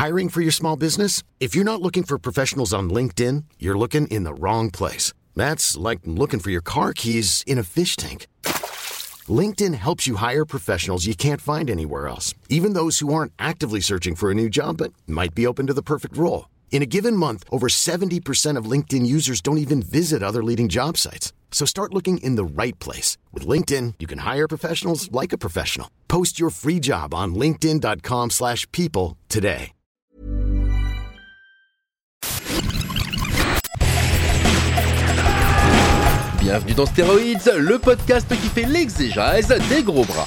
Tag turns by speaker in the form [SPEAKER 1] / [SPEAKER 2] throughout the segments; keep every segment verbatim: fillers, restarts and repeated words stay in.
[SPEAKER 1] Hiring for your small business? If you're not looking for professionals on LinkedIn, you're looking in the wrong place. That's like looking for your car keys in a fish tank. LinkedIn helps you hire professionals you can't find anywhere else, even those who aren't actively searching for a new job but might be open to the perfect role. In a given month, over seventy percent of LinkedIn users don't even visit other leading job sites. So start looking in the right place. With LinkedIn, you can hire professionals like a professional. Post your free job on linkedin dot com slash people today.
[SPEAKER 2] Bienvenue dans Stéroïdes, le podcast qui fait l'exégèse des gros bras.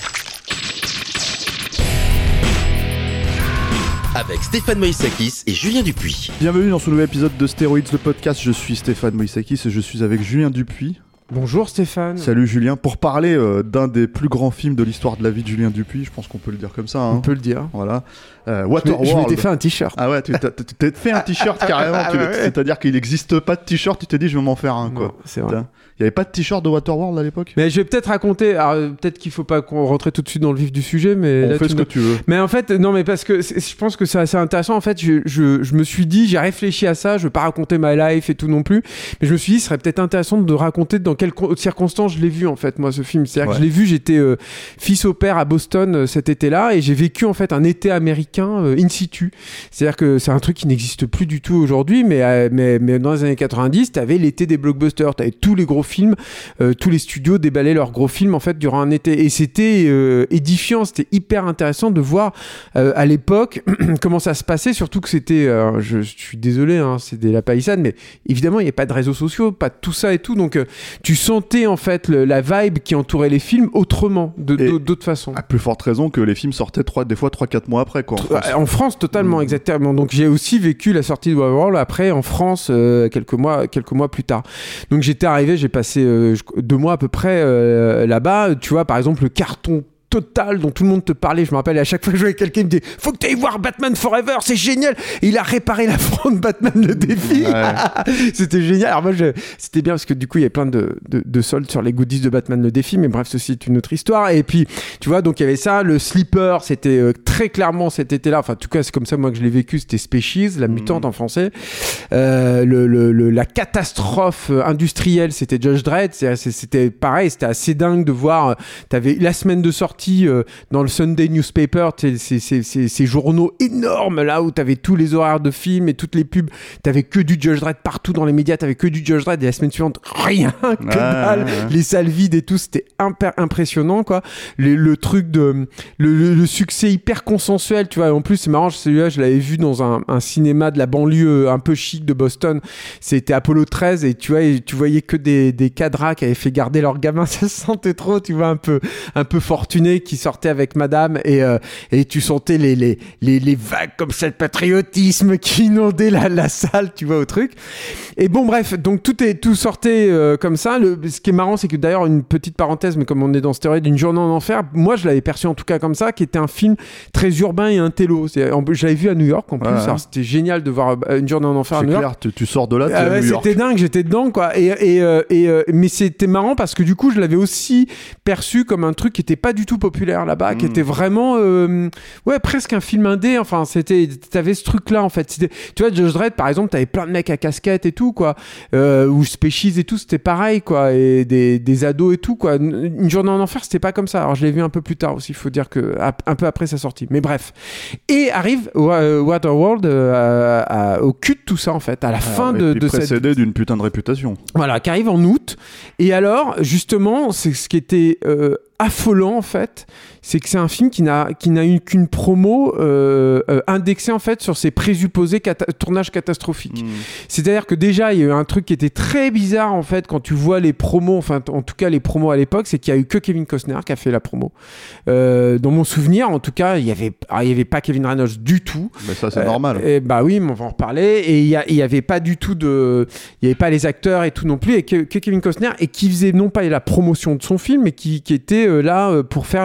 [SPEAKER 2] Avec Stéphane Moïsakis et Julien Dupuis.
[SPEAKER 3] Bienvenue dans ce nouvel épisode de Stéroïdes, le podcast. Je suis Stéphane Moïsakis et je suis avec Julien Dupuis.
[SPEAKER 4] Bonjour Stéphane.
[SPEAKER 3] Salut Julien. Pour parler euh, d'un des plus grands films de l'histoire de la vie de Julien Dupuis, je pense qu'on peut le dire comme ça. Hein.
[SPEAKER 4] On peut le dire.
[SPEAKER 3] Voilà. Euh, Waterworld.
[SPEAKER 4] Je m'étais fait un t-shirt.
[SPEAKER 3] Ah ouais, tu t'as, t'as fait un t-shirt carrément.
[SPEAKER 4] Ah
[SPEAKER 3] tu,
[SPEAKER 4] ouais.
[SPEAKER 3] C'est-à-dire qu'il n'existe pas de t-shirt, tu t'es dit je vais m'en faire un. Quoi.
[SPEAKER 4] Non, c'est vrai.
[SPEAKER 3] Il n'y avait pas de t-shirt de Waterworld à l'époque.
[SPEAKER 4] Mais je vais peut-être raconter. Alors, peut-être qu'il ne faut pas qu'on rentre tout de suite dans le vif du sujet, mais
[SPEAKER 3] on
[SPEAKER 4] là,
[SPEAKER 3] fait
[SPEAKER 4] tu
[SPEAKER 3] ce
[SPEAKER 4] me...
[SPEAKER 3] que tu veux.
[SPEAKER 4] Mais en fait, non, mais parce que c'est, je pense que c'est assez intéressant. En fait, je, je, je me suis dit, j'ai réfléchi à ça. Je ne veux pas raconter ma life et tout non plus, mais je me suis dit, ce serait peut-être intéressant de raconter dans quelles circonstances je l'ai vu en fait, moi, ce film. C'est-à-dire ouais. que je l'ai vu. J'étais euh, fils au père à Boston euh, cet été-là, et j'ai vécu en fait un été américain euh, in situ. C'est-à-dire que c'est un truc qui n'existe plus du tout aujourd'hui, mais, euh, mais, mais dans les années quatre-vingt-dix, t'avais l'été des blockbusters, t'avais tous les gros films, euh, tous les studios déballaient leurs gros films en fait durant un été, et c'était euh, édifiant, c'était hyper intéressant de voir euh, à l'époque comment ça se passait, surtout que c'était, euh, je, je suis désolé, hein, c'est des la palissade, mais évidemment il n'y a pas de réseaux sociaux, pas de tout ça et tout, donc euh, tu sentais en fait le, la vibe qui entourait les films autrement, de, de, d'autres façons.
[SPEAKER 3] À plus forte raison que les films sortaient trois, des fois trois quatre mois après quoi. En France,
[SPEAKER 4] en France totalement, mmh. exactement. Donc j'ai aussi vécu la sortie de Waterworld après en France euh, quelques mois quelques mois plus tard. Donc j'étais arrivé, j'ai passé euh, deux mois à peu près euh, là-bas. Tu vois, par exemple, le carton total dont tout le monde te parlait, je me rappelle, à chaque fois que je voyais quelqu'un, il me disait faut que tu ailles voir Batman Forever, c'est génial, et il a réparé la fronde Batman le défi. Ouais. C'était génial. Alors moi je... c'était bien parce que du coup il y avait plein de, de, de soldes sur les goodies de Batman le défi, mais bref, ceci est une autre histoire. Et puis tu vois, donc il y avait ça, le Sleeper, c'était euh, très clairement cet été-là, enfin en tout cas c'est comme ça moi que je l'ai vécu, c'était Species, la mutante mmh. en français. Euh, le, le, le, la catastrophe industrielle, c'était Judge Dredd. C'est, c'était pareil, c'était assez dingue de voir, euh, t'avais la semaine de sortie Euh, dans le Sunday Newspaper, ces, ces, ces, ces journaux énormes là où t'avais tous les horaires de films et toutes les pubs, t'avais que du Judge Dredd partout dans les médias, t'avais que du Judge Dredd, et la semaine suivante rien, que dalle, ah, ah, ah. les salles vides et tout, c'était imper- impressionnant quoi. Le, le truc de le, le, le succès hyper consensuel, tu vois. En plus c'est marrant, celui-là je l'avais vu dans un, un cinéma de la banlieue un peu chic de Boston, c'était Apollo treize, et tu vois, et tu voyais que des, des cadras qui avaient fait garder leurs gamins, ça se sentait trop, tu vois, un peu un peu fortuné, qui sortait avec madame, et, euh, et tu sentais les, les, les, les vagues comme ça de patriotisme qui inondaient la, la salle, tu vois, au truc. Et bon, bref, donc tout, est, tout sortait euh, comme ça. Le, ce qui est marrant, c'est que d'ailleurs, une petite parenthèse, mais comme on est dans Stéroïdes, Une journée en enfer, moi je l'avais perçu en tout cas comme ça, qui était un film très urbain et intello. C'est, en, je l'avais vu à New York en plus, ouais, alors c'était génial de voir Une journée en enfer à New
[SPEAKER 3] clair,
[SPEAKER 4] York.
[SPEAKER 3] Tu, tu sors de là,
[SPEAKER 4] ah, ouais, c'était dingue, j'étais dedans quoi. Et, et, euh, et, euh, mais c'était marrant parce que du coup, je l'avais aussi perçu comme un truc qui était pas du tout populaire là-bas, mmh. qui était vraiment euh, ouais, presque un film indé. Enfin, c'était, t'avais ce truc-là en fait. C'était, tu vois, Judge Dredd par exemple, t'avais plein de mecs à casquette et tout quoi, euh, ou Species et tout, c'était pareil quoi, et des, des ados et tout quoi. Une journée en enfer, c'était pas comme ça. Alors je l'ai vu un peu plus tard aussi, il faut dire que un peu après sa sortie. Mais bref, et arrive euh, Waterworld euh, à, à, au cul de tout ça en fait, à la ah, fin de, de
[SPEAKER 3] précédé
[SPEAKER 4] cette...
[SPEAKER 3] d'une putain de réputation.
[SPEAKER 4] Voilà, qui arrive en août. Et alors justement, c'est ce qui était euh, affolant en fait, c'est que c'est un film qui n'a, qui n'a eu qu'une promo euh, euh, indexée en fait sur ses présupposés cata- tournages catastrophiques. Mmh. C'est-à-dire que déjà il y a eu un truc qui était très bizarre en fait quand tu vois les promos, enfin en tout cas les promos à l'époque, c'est qu'il y a eu que Kevin Costner qui a fait la promo. Euh, dans mon souvenir en tout cas, il y avait, alors, il y avait pas Kevin Reynolds du tout.
[SPEAKER 3] Mais ça c'est euh, normal.
[SPEAKER 4] Et bah oui, mais on va en reparler. Et il y, a, il y avait pas du tout de, il y avait pas les acteurs et tout non plus, et que, que Kevin Costner, et qui faisait non pas la promotion de son film, mais qui, qui était euh, là euh, pour faire euh, le plaisir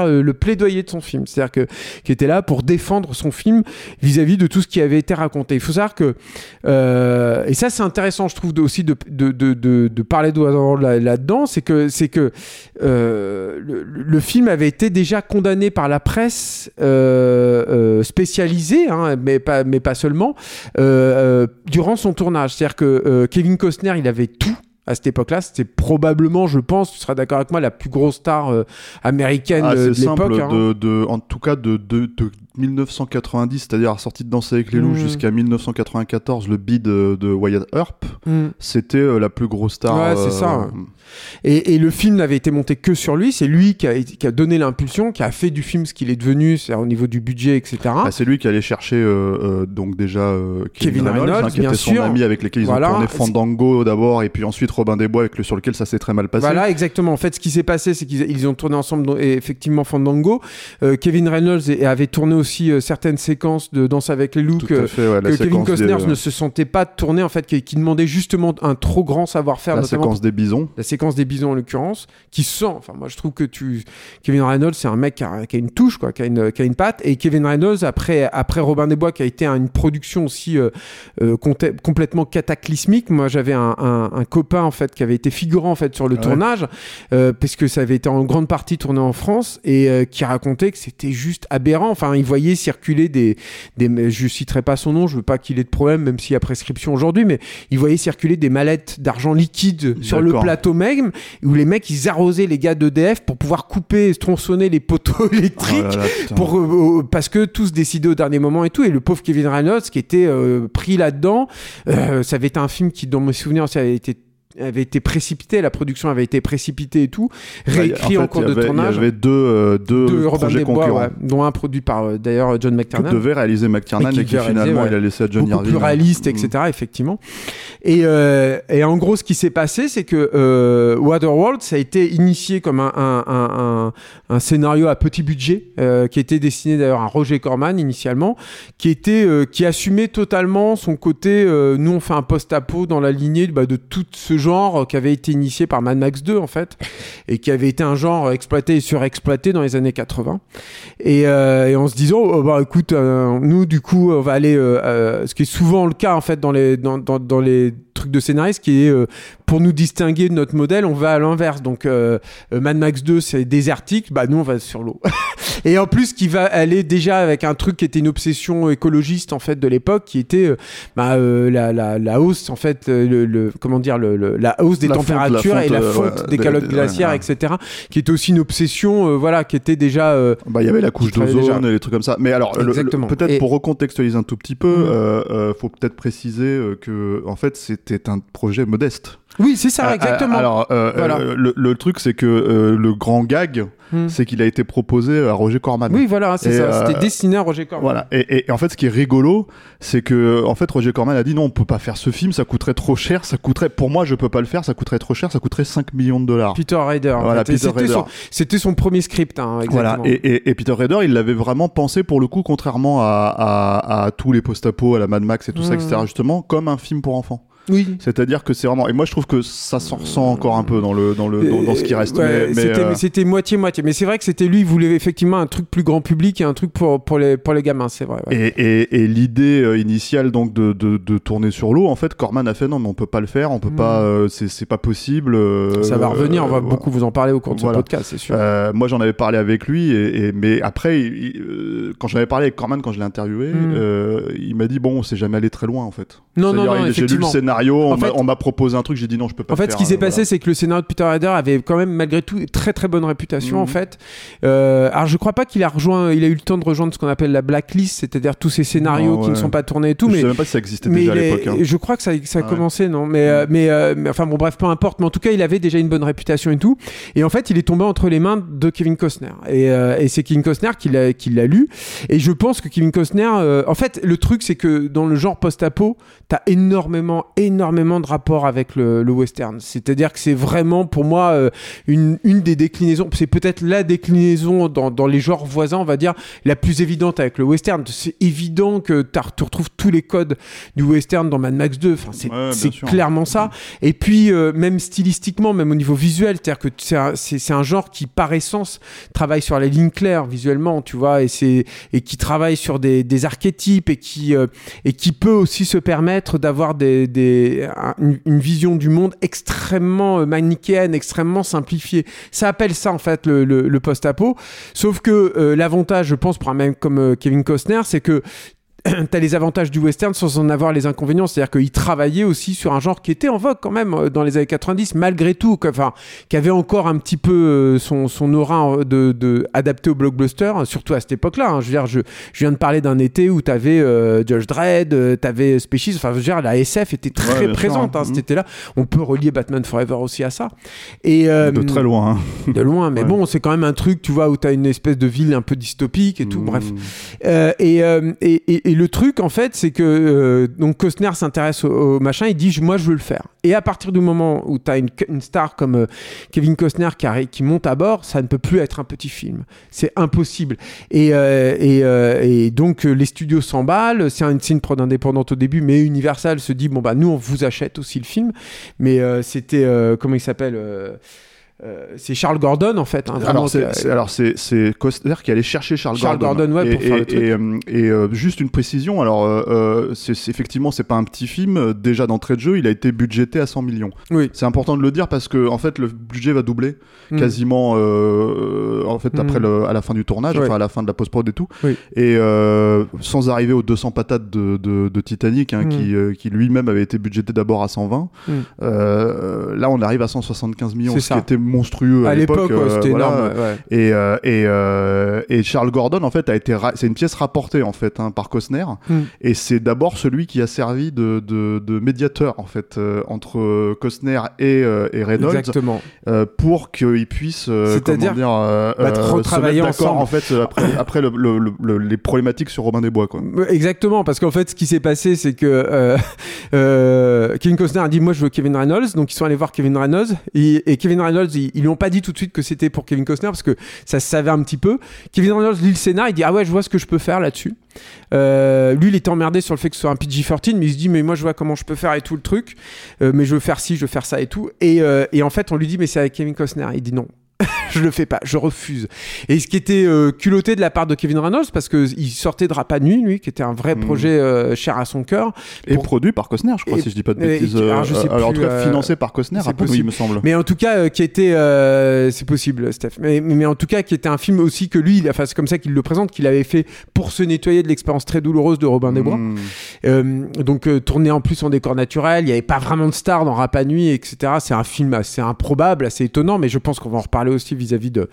[SPEAKER 4] plaidoyer de son film, c'est-à-dire que qui était là pour défendre son film vis-à-vis de tout ce qui avait été raconté. Il faut savoir que euh, et ça c'est intéressant, je trouve, de, aussi de, de, de, de, de parler de Waterworld là, là-dedans, c'est que c'est que euh, le, le film avait été déjà condamné par la presse euh, euh, spécialisée, hein, mais pas mais pas seulement euh, euh, durant son tournage. C'est-à-dire que euh, Kevin Costner, il avait tout. À cette époque-là, c'était probablement, je pense, tu seras d'accord avec moi, la plus grosse star euh, américaine
[SPEAKER 3] ah,
[SPEAKER 4] euh, de
[SPEAKER 3] simple,
[SPEAKER 4] l'époque. Hein.
[SPEAKER 3] De, de, en tout cas, de, de, de mille neuf cent quatre-vingt-dix, c'est-à-dire sortie de Danser avec les loups, mmh. jusqu'à mille neuf cent quatre-vingt-quatorze, le bid de, de Wyatt Earp, mmh. c'était euh, la plus grosse star.
[SPEAKER 4] Ouais, c'est
[SPEAKER 3] euh,
[SPEAKER 4] ça. Ouais. Et, et le film n'avait été monté que sur lui. C'est lui qui a, qui a donné l'impulsion, qui a fait du film ce qu'il est devenu, c'est-à-dire au niveau du budget, et cetera.
[SPEAKER 3] Bah, c'est lui qui allait chercher euh, euh, donc déjà euh, Kevin,
[SPEAKER 4] Kevin
[SPEAKER 3] Reynolds,
[SPEAKER 4] Reynolds
[SPEAKER 3] hein, qui
[SPEAKER 4] bien
[SPEAKER 3] était
[SPEAKER 4] sûr.
[SPEAKER 3] son ami avec lequel ils
[SPEAKER 4] voilà.
[SPEAKER 3] ont tourné Fandango d'abord, et puis ensuite Robin des Bois, avec le, sur lequel ça s'est très mal passé.
[SPEAKER 4] Voilà, exactement. En fait, ce qui s'est passé, c'est qu'ils ils ont tourné ensemble, donc, et effectivement, Fandango. Euh, Kevin Reynolds et, avait tourné aussi euh, certaines séquences de Danse avec les loups
[SPEAKER 3] Tout
[SPEAKER 4] que,
[SPEAKER 3] fait, ouais,
[SPEAKER 4] que Kevin Costner
[SPEAKER 3] des...
[SPEAKER 4] ne se sentait pas tourner, en fait, qui, qui demandait justement un trop grand savoir-faire.
[SPEAKER 3] La séquence des bisons.
[SPEAKER 4] La séquence des bisons, en l'occurrence, qui sent. Enfin, moi, je trouve que tu. Kevin Reynolds, c'est un mec qui a, qui a une touche, quoi, qui a une, qui a une patte. Et Kevin Reynolds, après, après Robin des Bois, qui a été une production aussi euh, euh, comté- complètement cataclysmique. Moi, j'avais un, un, un copain, en fait, qui avait été figurant, en fait, sur le
[SPEAKER 3] ouais.
[SPEAKER 4] tournage, euh, parce que ça avait été en grande partie tourné en France, et euh, qui racontait que c'était juste aberrant. Enfin, il voyait circuler des, des. Je citerai pas son nom, je veux pas qu'il ait de problème, même s'il y a prescription aujourd'hui, mais il voyait circuler des mallettes d'argent liquide sur
[SPEAKER 3] D'accord.
[SPEAKER 4] le plateau même, où les mecs, ils arrosaient les gars d'E D F pour pouvoir couper, tronçonner les poteaux électriques,
[SPEAKER 3] oh là là,
[SPEAKER 4] pour, euh, parce que tous décidaient au dernier moment et tout. Et le pauvre Kevin Reynolds qui était euh, pris là-dedans, euh, ça avait été un film qui, dans mes souvenirs, ça avait été avait été précipité, la production avait été précipitée et tout, réécrit en, fait, en cours de
[SPEAKER 3] avait,
[SPEAKER 4] tournage.
[SPEAKER 3] Il y avait deux, euh, deux, deux projets concurrents,
[SPEAKER 4] Bois, ouais, dont un produit par euh, d'ailleurs John McTiernan.
[SPEAKER 3] Que devait réaliser McTiernan et, et qui finalement réaliser, ouais, il a laissé à John
[SPEAKER 4] beaucoup
[SPEAKER 3] Irving.
[SPEAKER 4] Plus réaliste, et cetera. Effectivement. Et, euh, et en gros, ce qui s'est passé, c'est que euh, Waterworld, ça a été initié comme un, un, un, un, un scénario à petit budget, euh, qui était destiné d'ailleurs à Roger Corman initialement, qui était, euh, qui assumait totalement son côté. Euh, nous, on fait un post-apo dans la lignée bah, de tout ce genre qui avait été initié par Mad Max deux en fait, et qui avait été un genre exploité et surexploité dans les années quatre-vingts. Et, euh, et en se disant, oh, bah écoute, euh, nous du coup, on va aller, euh, euh, ce qui est souvent le cas en fait dans les dans dans, dans les trucs de scénaristes, qui est euh, pour nous distinguer de notre modèle, on va à l'inverse. Donc euh, Mad Max deux, c'est désertique, bah nous on va sur l'eau. Et en plus, qui va aller déjà avec un truc qui était une obsession écologiste en fait de l'époque, qui était euh, bah, euh, la, la, la hausse en fait, le, le comment dire, le, le, la hausse des la températures fonte, la fonte, et la fonte euh, ouais, des calottes des, glaciaires, ouais, ouais. et cetera. Qui était aussi une obsession, euh, voilà, qui était déjà. Euh,
[SPEAKER 3] bah il y avait la couche d'ozone et les trucs comme ça. Mais alors, le, le, peut-être et... pour recontextualiser un tout petit peu, il mmh. euh, euh, faut peut-être préciser euh, que en fait c'était un projet modeste.
[SPEAKER 4] Oui, c'est ça, exactement.
[SPEAKER 3] Euh, alors, euh, voilà. euh, le, le truc, c'est que euh, le grand gag, hmm. c'est qu'il a été proposé à Roger Corman.
[SPEAKER 4] Oui, voilà, c'est et ça. Euh, C'était destiné à Roger Corman.
[SPEAKER 3] Voilà. Et, et, et en fait, ce qui est rigolo, c'est que en fait, Roger Corman a dit non, on peut pas faire ce film, ça coûterait trop cher, ça coûterait. Pour moi, je peux pas le faire, ça coûterait trop cher, ça coûterait cinq millions de dollars.
[SPEAKER 4] Peter Rader.
[SPEAKER 3] Voilà, Peter
[SPEAKER 4] c'était,
[SPEAKER 3] Rader.
[SPEAKER 4] Son, c'était son premier script, hein, exactement.
[SPEAKER 3] Voilà. Et, et, et Peter Rader, il l'avait vraiment pensé pour le coup, contrairement à, à, à tous les post-apo, à la Mad Max et tout mmh. ça, et cetera. Justement, comme un film pour enfants.
[SPEAKER 4] Oui.
[SPEAKER 3] C'est-à-dire que c'est vraiment, et moi je trouve que ça s'en ressent encore un peu dans le dans le dans, dans ce qui reste.
[SPEAKER 4] Ouais,
[SPEAKER 3] mais,
[SPEAKER 4] c'était,
[SPEAKER 3] euh...
[SPEAKER 4] c'était moitié moitié. Mais c'est vrai que c'était lui, il voulait effectivement un truc plus grand public et un truc pour pour les pour les gamins, c'est vrai. Ouais.
[SPEAKER 3] Et, et, et l'idée euh, initiale donc de, de de tourner sur l'eau, en fait, Corman a fait non mais on peut pas le faire, on peut mmh. pas, euh, c'est c'est pas possible. Euh,
[SPEAKER 4] ça va revenir, on va
[SPEAKER 3] euh,
[SPEAKER 4] beaucoup vous en parler au cours de
[SPEAKER 3] voilà.
[SPEAKER 4] ce podcast, c'est sûr.
[SPEAKER 3] Euh, moi j'en avais parlé avec lui, et, et mais après il, euh, quand j'en avais parlé avec Corman quand je l'ai interviewé, mmh. euh, il m'a dit bon on s'est jamais allé très loin en fait.
[SPEAKER 4] Non non non,
[SPEAKER 3] il,
[SPEAKER 4] effectivement.
[SPEAKER 3] J'ai lu le scénario, on,
[SPEAKER 4] en fait,
[SPEAKER 3] m'a, on m'a proposé un truc, j'ai dit non je peux pas.
[SPEAKER 4] En fait,
[SPEAKER 3] faire,
[SPEAKER 4] ce qui s'est
[SPEAKER 3] euh,
[SPEAKER 4] passé,
[SPEAKER 3] voilà.
[SPEAKER 4] c'est que le scénario de Peter Rader avait quand même malgré tout très très bonne réputation
[SPEAKER 3] mmh.
[SPEAKER 4] en fait. Euh, alors je crois pas qu'il a rejoint, il a eu le temps de rejoindre ce qu'on appelle la blacklist, c'est-à-dire tous ces scénarios non, ouais. qui ne sont pas tournés et tout.
[SPEAKER 3] Je
[SPEAKER 4] mais
[SPEAKER 3] sais même pas si ça existait déjà à l'époque. Hein.
[SPEAKER 4] Je crois que ça, ça a
[SPEAKER 3] ouais.
[SPEAKER 4] commencé, non mais, euh, mais, euh, mais enfin bon bref, peu importe. Mais en tout cas, il avait déjà une bonne réputation et tout. Et en fait, il est tombé entre les mains de Kevin Costner. Et, euh, et c'est Kevin Costner qui l'a, qui l'a lu. Et je pense que Kevin Costner, euh, en fait, le truc c'est que dans le genre post-apo, t'as énormément, énormément énormément de rapport avec le, le western. C'est-à-dire que c'est vraiment, pour moi, euh, une, une des déclinaisons, c'est peut-être la déclinaison dans, dans les genres voisins, on va dire, la plus évidente avec le western. C'est évident que tu retrouves tous les codes du western dans Mad Max deux. Enfin, c'est,
[SPEAKER 3] ouais,
[SPEAKER 4] c'est
[SPEAKER 3] sûr.
[SPEAKER 4] clairement ça. Et puis, euh, même stylistiquement, même au niveau visuel, c'est-à-dire que c'est un, c'est, c'est un genre qui, par essence, travaille sur les lignes claires visuellement, tu vois, et, c'est, et qui travaille sur des, des archétypes et qui, euh, et qui peut aussi se permettre d'avoir des, des, une, une vision du monde extrêmement manichéenne, extrêmement simplifiée. Ça appelle ça, en fait, le, le, le post-apo. Sauf que euh, l'avantage, je pense, pour un mec comme euh, Kevin Costner, c'est que t'as les avantages du western sans en avoir les inconvénients, c'est-à-dire qu'il travaillait aussi sur un genre qui était en vogue quand même dans les années quatre-vingt-dix, malgré tout, enfin, qui avait encore un petit peu son, son aura de, de, adapté au blockbuster, surtout à cette époque-là. Hein. Je veux dire, je, je viens de parler d'un été où t'avais euh, Judge Dredd, euh, t'avais Species, enfin, je veux dire, la S F était très ouais, présente hein, cet mmh. été-là. On peut relier Batman Forever aussi à ça. Et, euh,
[SPEAKER 3] de très loin. Hein.
[SPEAKER 4] De loin, mais ouais. bon, c'est quand même un truc, tu vois, où t'as une espèce de ville un peu dystopique et tout, mmh. bref. Euh, et, euh, et, et Et le truc, en fait, c'est que euh, donc Costner s'intéresse au, au machin, il dit moi je veux le faire. Et à partir du moment où tu as une, une star comme euh, Kevin Costner qui, arrive, qui monte à bord, ça ne peut plus être un petit film. C'est impossible. Et, euh, et, euh, et donc euh, les studios s'emballent. C'est, un, c'est une prod indépendante au début, mais Universal se dit bon bah nous on vous achète aussi le film. Mais euh, c'était euh, comment il s'appelle euh, Euh, c'est Charles Gordon en fait. Hein,
[SPEAKER 3] alors, c'est, c'est, alors c'est, c'est Costner qui allait chercher Charles,
[SPEAKER 4] Charles
[SPEAKER 3] Gordon.
[SPEAKER 4] Gordon ouais,
[SPEAKER 3] et,
[SPEAKER 4] pour faire
[SPEAKER 3] et,
[SPEAKER 4] le truc.
[SPEAKER 3] Et, et, et euh, juste une précision. Alors euh, c'est, c'est, effectivement c'est pas un petit film. Déjà d'entrée de jeu, il a été budgété à cent millions.
[SPEAKER 4] Oui.
[SPEAKER 3] C'est important de le dire parce que en fait le budget va doubler mm. quasiment euh, en fait après mm. le, à la fin du tournage, ouais. enfin à la fin de la post-prod et tout.
[SPEAKER 4] Oui.
[SPEAKER 3] Et euh, sans arriver aux deux cents patates de, de, de Titanic, hein, mm. qui, euh, qui lui-même avait été budgété d'abord à cent vingt. Mm. Euh, là on arrive à cent soixante-quinze millions,
[SPEAKER 4] c'est
[SPEAKER 3] ce
[SPEAKER 4] ça.
[SPEAKER 3] qui était monstrueux à, à l'époque.
[SPEAKER 4] l'époque. Ouais, c'était
[SPEAKER 3] euh, voilà.
[SPEAKER 4] énorme. Ouais.
[SPEAKER 3] Et, euh, et, euh, et Charles Gordon en fait a été ra- c'est une pièce rapportée en fait hein, par Costner mm. et c'est d'abord celui qui a servi de, de, de médiateur en fait euh, entre Costner et, euh, et Reynolds.
[SPEAKER 4] Exactement.
[SPEAKER 3] Euh, pour qu'ils puissent euh,
[SPEAKER 4] c'est-à-dire
[SPEAKER 3] comment dire, euh,
[SPEAKER 4] bah,
[SPEAKER 3] euh,
[SPEAKER 4] retravailler
[SPEAKER 3] se mettre d'accord
[SPEAKER 4] ensemble
[SPEAKER 3] en fait après, après le, le, le, le, les problématiques sur Robin des Bois quoi.
[SPEAKER 4] Exactement, parce qu'en fait ce qui s'est passé c'est que euh, euh, Kevin Costner a dit moi je veux Kevin Reynolds, donc ils sont allés voir Kevin Reynolds et, et Kevin Reynolds ils, ils lui ont pas dit tout de suite que c'était pour Kevin Costner parce que ça se savait un petit peu. Kevin Reynolds lit le scénar, il dit ah ouais je vois ce que je peux faire là-dessus. Euh, lui il était emmerdé sur le fait que ce soit un P G quatorze mais il se dit mais moi je vois comment je peux faire et tout le truc, euh, mais je veux faire ci, je veux faire ça et tout et, euh, et en fait on lui dit mais c'est avec Kevin Costner, il dit non. Je le fais pas, je refuse. Et ce qui était euh, culotté de la part de Kevin Reynolds, parce qu'il sortait de Rapa Nui, lui, qui était un vrai mmh. projet euh, cher à son cœur.
[SPEAKER 3] Et pour... produit par Costner, je crois, et... si je dis pas de bêtises.
[SPEAKER 4] Et... Alors, je sais
[SPEAKER 3] euh, alors, en tout cas,
[SPEAKER 4] euh...
[SPEAKER 3] financé par Costner,
[SPEAKER 4] c'est
[SPEAKER 3] possible, il me semble.
[SPEAKER 4] Mais en tout cas, euh, qui était. Euh, c'est possible, Steph. Mais, mais en tout cas, qui était un film aussi que lui, enfin, c'est comme ça qu'il le présente, qu'il avait fait pour se nettoyer de l'expérience très douloureuse de Robin des Bois. Mmh. Euh, donc, euh, tourné en plus en décor naturel, il n'y avait pas vraiment de stars dans Rapa Nui, et cetera. C'est un film assez improbable, assez étonnant, mais je pense qu'on va en reparler aussi vis-à-vis de.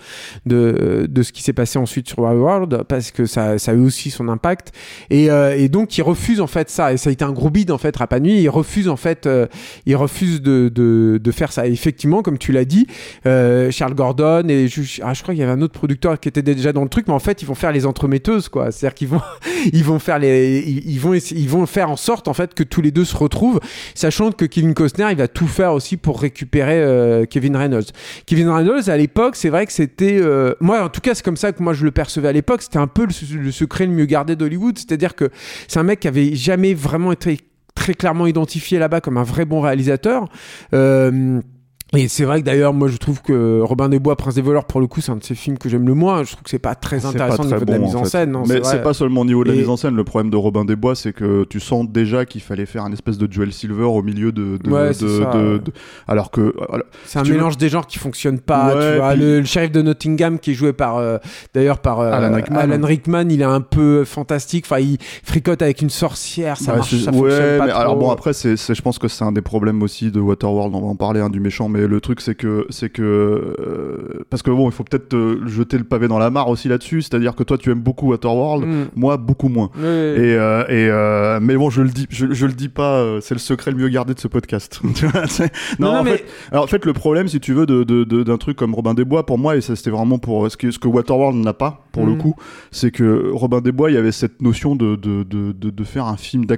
[SPEAKER 4] De, de ce qui s'est passé ensuite sur Waterworld parce que ça, ça a eu aussi son impact et, euh, et donc il refuse en fait ça et ça a été un gros bide en fait Rapa Nui, il refuse en fait euh, il refuse de, de, de faire ça et effectivement comme tu l'as dit euh, Charles Gordon et je, ah, je crois qu'il y avait un autre producteur qui était déjà dans le truc mais en fait ils vont faire les entremetteuses quoi, c'est-à-dire qu'ils vont ils vont faire les ils, ils vont ils vont faire en sorte en fait que tous les deux se retrouvent, sachant que Kevin Costner il va tout faire aussi pour récupérer euh, Kevin Reynolds. Kevin Reynolds à l'époque c'est vrai que c'était Euh, moi en tout cas c'est comme ça que moi je le percevais à l'époque, c'était un peu le, le secret le mieux gardé d'Hollywood, c'est-à-dire que c'est un mec qui avait jamais vraiment été très clairement identifié là-bas comme un vrai bon réalisateur. euh, Et c'est vrai que d'ailleurs, moi je trouve que Robin des Bois, Prince des voleurs, pour le coup, c'est un de ces films que j'aime le moins. Je trouve que c'est pas très
[SPEAKER 3] c'est
[SPEAKER 4] intéressant au niveau
[SPEAKER 3] bon,
[SPEAKER 4] de la mise en, en
[SPEAKER 3] fait.
[SPEAKER 4] scène. Non,
[SPEAKER 3] mais
[SPEAKER 4] c'est,
[SPEAKER 3] c'est pas seulement au niveau de la
[SPEAKER 4] et...
[SPEAKER 3] mise en scène. Le problème de Robin des Bois, c'est que tu sens déjà qu'il fallait faire un espèce de Joel Silver au milieu de. de,
[SPEAKER 4] ouais,
[SPEAKER 3] de,
[SPEAKER 4] c'est
[SPEAKER 3] de,
[SPEAKER 4] ça,
[SPEAKER 3] de,
[SPEAKER 4] ouais.
[SPEAKER 3] de alors que. Alors,
[SPEAKER 4] c'est un
[SPEAKER 3] si
[SPEAKER 4] mélange
[SPEAKER 3] veux...
[SPEAKER 4] des genres qui fonctionne pas.
[SPEAKER 3] Ouais,
[SPEAKER 4] tu vois.
[SPEAKER 3] puis...
[SPEAKER 4] le, le shérif de Nottingham qui est joué par, euh, d'ailleurs par euh,
[SPEAKER 3] Alan Rickman.
[SPEAKER 4] Alan Rickman, il est un peu fantastique. Enfin, il fricote avec une sorcière, ça
[SPEAKER 3] bah,
[SPEAKER 4] marche, ça
[SPEAKER 3] ouais,
[SPEAKER 4] fonctionne pas
[SPEAKER 3] mais
[SPEAKER 4] trop.
[SPEAKER 3] alors bon, après, c'est, c'est, je pense que c'est un des problèmes aussi de Waterworld. On va en parler hein, du méchant, mais le truc c'est que c'est que euh, parce que bon, il faut peut-être euh, jeter le pavé dans la mare aussi là-dessus. C'est-à-dire que toi, tu aimes beaucoup Waterworld, mm. moi beaucoup moins.
[SPEAKER 4] Oui.
[SPEAKER 3] Et, euh, et euh, mais bon, je le dis, je, je le dis pas. Euh, c'est le secret le mieux gardé de ce podcast. non, non,
[SPEAKER 4] non,
[SPEAKER 3] en,
[SPEAKER 4] mais...
[SPEAKER 3] fait, alors, en fait, le problème, si tu veux, de, de, de, d'un truc comme Robin des Bois, pour moi, et ça c'était vraiment pour ce que, ce que Waterworld n'a pas, pour mm. le coup, c'est que Robin des Bois, il y avait cette notion de, de, de, de, de faire un film d'action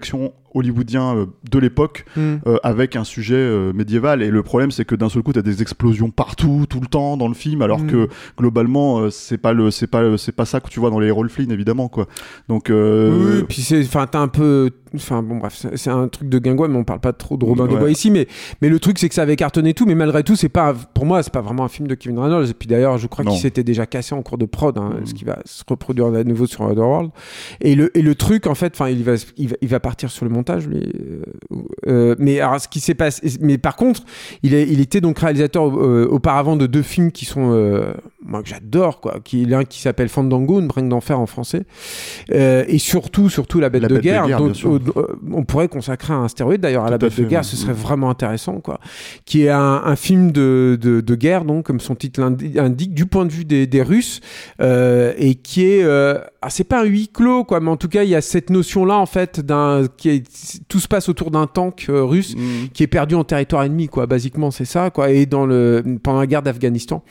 [SPEAKER 3] hollywoodien euh, de l'époque
[SPEAKER 4] Mm.
[SPEAKER 3] euh, avec un sujet euh, médiéval. Et le problème, c'est que d'un seul coup, t'as des explosions partout, tout le temps dans le film, alors
[SPEAKER 4] Mm.
[SPEAKER 3] que globalement, euh, c'est pas le, c'est pas, le- c'est pas ça que tu vois dans les Errol Flynn, évidemment, quoi. Donc, euh,
[SPEAKER 4] Oui, puis c'est, enfin, t'as un peu, enfin, bon, bref, c'est, c'est un truc de guingois, mais on parle pas trop de Robin
[SPEAKER 3] Ouais.
[SPEAKER 4] des Bois ici, mais, mais le truc, c'est que ça avait cartonné tout, mais malgré tout, c'est pas, pour moi, c'est pas vraiment un film de Kevin Reynolds. Et puis d'ailleurs, je crois
[SPEAKER 3] Non.
[SPEAKER 4] qu'il s'était déjà cassé en cours de prod, hein,
[SPEAKER 3] Mm.
[SPEAKER 4] ce qui va se reproduire à nouveau sur Otherworld. Et le, et le truc, en fait, enfin, il va, il va, il va partir sur le montage, lui. Euh, euh, mais alors, ce qui s'est passé, mais par contre, il, est, il était donc réalisateur euh, auparavant de deux films qui sont, euh, moi, que j'adore, quoi. Qui, l'un qui s'appelle Fandango, Une bringue d'enfer en français. Euh, et surtout, surtout La Bête,
[SPEAKER 3] La
[SPEAKER 4] de,
[SPEAKER 3] Bête de
[SPEAKER 4] guerre,
[SPEAKER 3] guerre,
[SPEAKER 4] dont-
[SPEAKER 3] bien sûr.
[SPEAKER 4] euh, on pourrait consacrer un stéroïde d'ailleurs à
[SPEAKER 3] Tout
[SPEAKER 4] La
[SPEAKER 3] à
[SPEAKER 4] Bête
[SPEAKER 3] fait,
[SPEAKER 4] de guerre,
[SPEAKER 3] ouais.
[SPEAKER 4] ce serait vraiment intéressant, quoi. Qui est un, un film de, de, de guerre, donc, comme son titre l'indi- indique, du point de vue des, des Russes, euh, et qui est, euh, ah, c'est pas un huis clos, quoi, mais en tout cas, il y a cette notion-là, en fait, d'un, qui est, tout se passe autour d'un tank euh, russe
[SPEAKER 3] Mm.
[SPEAKER 4] qui est perdu en territoire ennemi, quoi. Basiquement, c'est ça, quoi. Et dans le, pendant la guerre d'Afghanistan,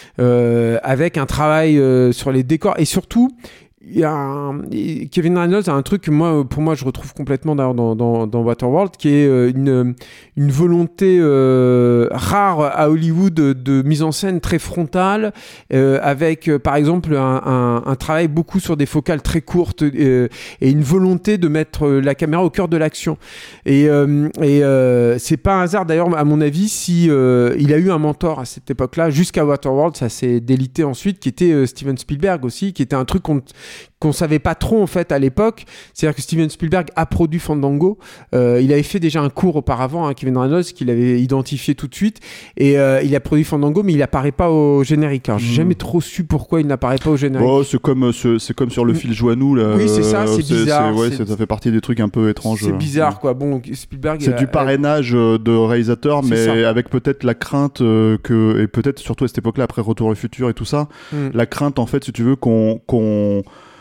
[SPEAKER 4] euh, avec un travail euh, sur les décors et surtout. Il y a un... Kevin Reynolds a un truc que moi, pour moi, je retrouve complètement d'ailleurs dans, dans, dans Waterworld, qui est euh, une, une volonté euh, rare à Hollywood de, de mise en scène très frontale, euh, avec euh, par exemple un, un, un travail beaucoup sur des focales très courtes euh, et une volonté de mettre euh, la caméra au cœur de l'action. Et, euh, et euh, c'est pas un hasard d'ailleurs, à mon avis, si euh, il a eu un mentor à cette époque-là, jusqu'à Waterworld, ça s'est délité ensuite, qui était euh, Steven Spielberg aussi, qui était un truc qu'on qu'on savait pas trop en fait à l'époque. C'est-à-dire que Steven Spielberg a produit Fandango. Euh, il avait fait déjà un cours auparavant, hein, Kevin Reynolds, qu'il avait identifié tout de suite. Et euh, il a produit Fandango, mais il apparaît pas au générique. Alors, j'ai
[SPEAKER 3] Mmh.
[SPEAKER 4] jamais trop su pourquoi il n'apparaît pas au générique.
[SPEAKER 3] Oh, c'est comme, c'est, c'est comme sur le fil Joannou, là.
[SPEAKER 4] Oui, c'est ça, c'est bizarre,
[SPEAKER 3] ouais,
[SPEAKER 4] c'est-
[SPEAKER 3] c'est- ça fait partie des trucs un peu étranges.
[SPEAKER 4] C'est
[SPEAKER 3] euh.
[SPEAKER 4] bizarre, quoi. Bon, Spielberg.
[SPEAKER 3] C'est
[SPEAKER 4] euh,
[SPEAKER 3] du parrainage euh, de réalisateur,
[SPEAKER 4] C'est
[SPEAKER 3] mais
[SPEAKER 4] ça.
[SPEAKER 3] avec peut-être la crainte euh, que, et peut-être surtout à cette époque-là, après Retour au futur et tout ça,
[SPEAKER 4] euh, hmm.
[SPEAKER 3] la crainte, en fait, si tu veux, qu'on, qu'on,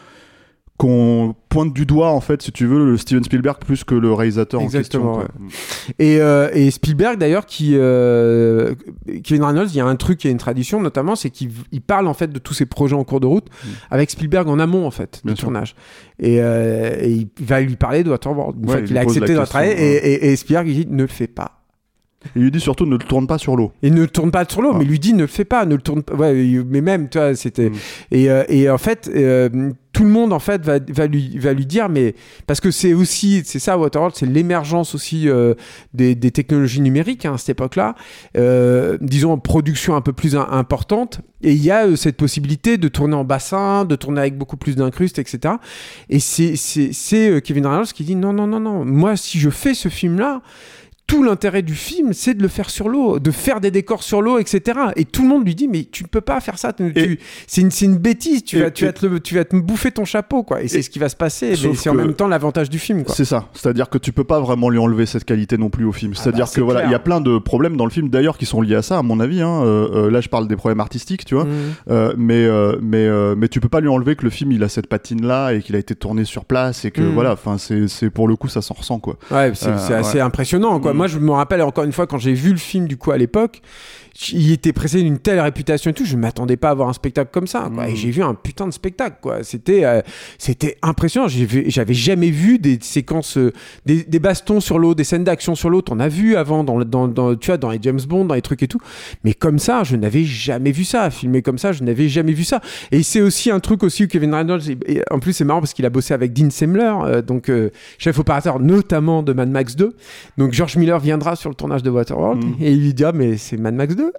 [SPEAKER 3] qu'on pointe du doigt, en fait, si tu veux, le Steven Spielberg plus que le réalisateur
[SPEAKER 4] Exactement,
[SPEAKER 3] en question. quoi.
[SPEAKER 4] Et, euh, et Spielberg d'ailleurs, qui euh, Kevin Reynolds, il y a un truc, il y a une tradition notamment, c'est qu'il il parle en fait de tous ses projets en cours de route
[SPEAKER 3] Mm.
[SPEAKER 4] avec Spielberg en amont en fait
[SPEAKER 3] Bien
[SPEAKER 4] du
[SPEAKER 3] sûr.
[SPEAKER 4] tournage. Et, euh, et il va lui parler de Waterworld. Une
[SPEAKER 3] Ouais,
[SPEAKER 4] fois
[SPEAKER 3] il
[SPEAKER 4] qu'il a
[SPEAKER 3] lui pose
[SPEAKER 4] accepté
[SPEAKER 3] la
[SPEAKER 4] de travailler,
[SPEAKER 3] question,
[SPEAKER 4] et, et, et Spielberg il dit ne le fais pas.
[SPEAKER 3] Il lui dit surtout ne le tourne pas sur l'eau.
[SPEAKER 4] Il ne le tourne pas sur l'eau,
[SPEAKER 3] Ah.
[SPEAKER 4] mais lui dit ne le fais pas, ne le tourne pas. Ouais, il- mais même, tu vois, c'était.
[SPEAKER 3] Mm.
[SPEAKER 4] Et, euh, et en fait, euh, tout le monde en fait va, va lui va lui dire, mais parce que c'est aussi, c'est ça, Waterworld, c'est l'émergence aussi euh, des, des technologies numériques hein, à cette époque-là, euh, disons en production un peu plus un- importante. Et il y a euh, cette possibilité de tourner en bassin, de tourner avec beaucoup plus d'incrustes, et cetera. Et c'est c'est c'est euh, Kevin Reynolds qui dit non non non non, moi si je fais ce film-là. Tout l'intérêt du film, c'est de le faire sur l'eau, de faire des décors sur l'eau, et cetera. Et tout le monde lui dit, mais tu ne peux pas faire ça. Tu-
[SPEAKER 3] Et-
[SPEAKER 4] c'est, une, c'est une bêtise. Tu
[SPEAKER 3] et-
[SPEAKER 4] vas, tu,
[SPEAKER 3] et-
[SPEAKER 4] vas te le- tu vas te bouffer ton chapeau, quoi. Et c'est
[SPEAKER 3] Et-
[SPEAKER 4] ce qui va se passer. Mais
[SPEAKER 3] Sauf
[SPEAKER 4] c'est en
[SPEAKER 3] que-
[SPEAKER 4] même temps l'avantage du film, quoi.
[SPEAKER 3] C'est ça, c'est-à-dire que tu peux pas vraiment lui enlever cette qualité non plus au film. C'est-à-dire
[SPEAKER 4] bah, c'est
[SPEAKER 3] que voilà,
[SPEAKER 4] clair.
[SPEAKER 3] il y a plein de problèmes dans le film d'ailleurs qui sont liés à ça, à mon avis. Hein. Euh, euh, là, je parle des problèmes artistiques, tu vois.
[SPEAKER 4] Mmh.
[SPEAKER 3] Euh, mais euh, mais euh, mais tu peux pas lui enlever que le film il a cette patine là et qu'il a été tourné sur place et que
[SPEAKER 4] Mm.
[SPEAKER 3] voilà, enfin c'est c'est pour le coup ça s'en ressent quoi.
[SPEAKER 4] Ouais, c'est,
[SPEAKER 3] Euh,
[SPEAKER 4] c'est assez
[SPEAKER 3] ouais.
[SPEAKER 4] impressionnant, quoi.
[SPEAKER 3] Mm.
[SPEAKER 4] Moi, je me rappelle encore une fois quand j'ai vu le film, du coup, à l'époque, il était précédé d'une telle réputation et tout, je m'attendais pas à voir un spectacle comme ça, quoi.
[SPEAKER 3] Mm.
[SPEAKER 4] Et j'ai vu un putain de spectacle, quoi. C'était, euh, c'était impressionnant. J'ai vu- j'avais jamais vu des séquences, euh, des, des bastons sur l'eau, des scènes d'action sur l'eau. T'en as vu avant dans, le- dans, dans, tu vois, dans les James Bond, dans les trucs et tout. Mais comme ça, je n'avais jamais vu ça. Filmé comme ça, je n'avais jamais vu ça. Et c'est aussi un truc aussi où Kevin Reynolds, et en plus, c'est marrant parce qu'il a bossé avec Dean Semler, euh, donc euh, chef opérateur notamment de Mad Max deux. Donc George Miller viendra sur le tournage de Waterworld
[SPEAKER 3] Mm.
[SPEAKER 4] et il lui dit ah mais c'est Mad Max deux.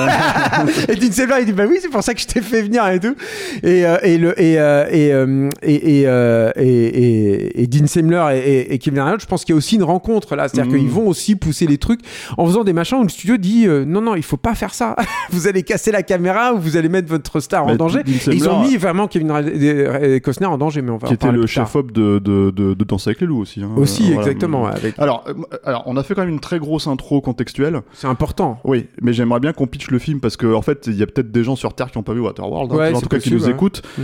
[SPEAKER 4] Et Dean Semler il dit bah oui c'est pour ça que je t'ai fait venir et tout. Et euh, et le et euh, et, euh, et, et, euh, et, et, et Dean Semler et, et, et Kevin Reynolds, je pense qu'il y a aussi une rencontre là, c'est-à-dire
[SPEAKER 3] Mm.
[SPEAKER 4] qu'ils vont aussi pousser les trucs en faisant des machins où le studio dit euh, non non il faut pas faire ça. Vous allez casser la caméra ou vous allez mettre votre star en
[SPEAKER 3] Mais
[SPEAKER 4] danger.
[SPEAKER 3] Dean
[SPEAKER 4] Et ils ont
[SPEAKER 3] Semler-
[SPEAKER 4] mis vraiment Kevin Re- Costner en danger, mais on va
[SPEAKER 3] Qui
[SPEAKER 4] en
[SPEAKER 3] était
[SPEAKER 4] parler
[SPEAKER 3] le
[SPEAKER 4] plus tard.
[SPEAKER 3] chef-op de, de, de, de Danse avec les loups aussi. Hein.
[SPEAKER 4] Aussi,
[SPEAKER 3] Voilà.
[SPEAKER 4] exactement. ouais, avec-
[SPEAKER 3] Alors, euh, alors, on a fait quand même une très grosse intro contextuelle.
[SPEAKER 4] C'est important.
[SPEAKER 3] Oui, mais j'aimerais bien qu'on pitche le film parce que en fait, il y a peut-être des gens sur Terre qui n'ont pas vu Waterworld, hein,
[SPEAKER 4] Ouais,
[SPEAKER 3] en
[SPEAKER 4] c'est
[SPEAKER 3] tout cas qui
[SPEAKER 4] possible,
[SPEAKER 3] nous
[SPEAKER 4] ouais.
[SPEAKER 3] écoutent.
[SPEAKER 4] Mm.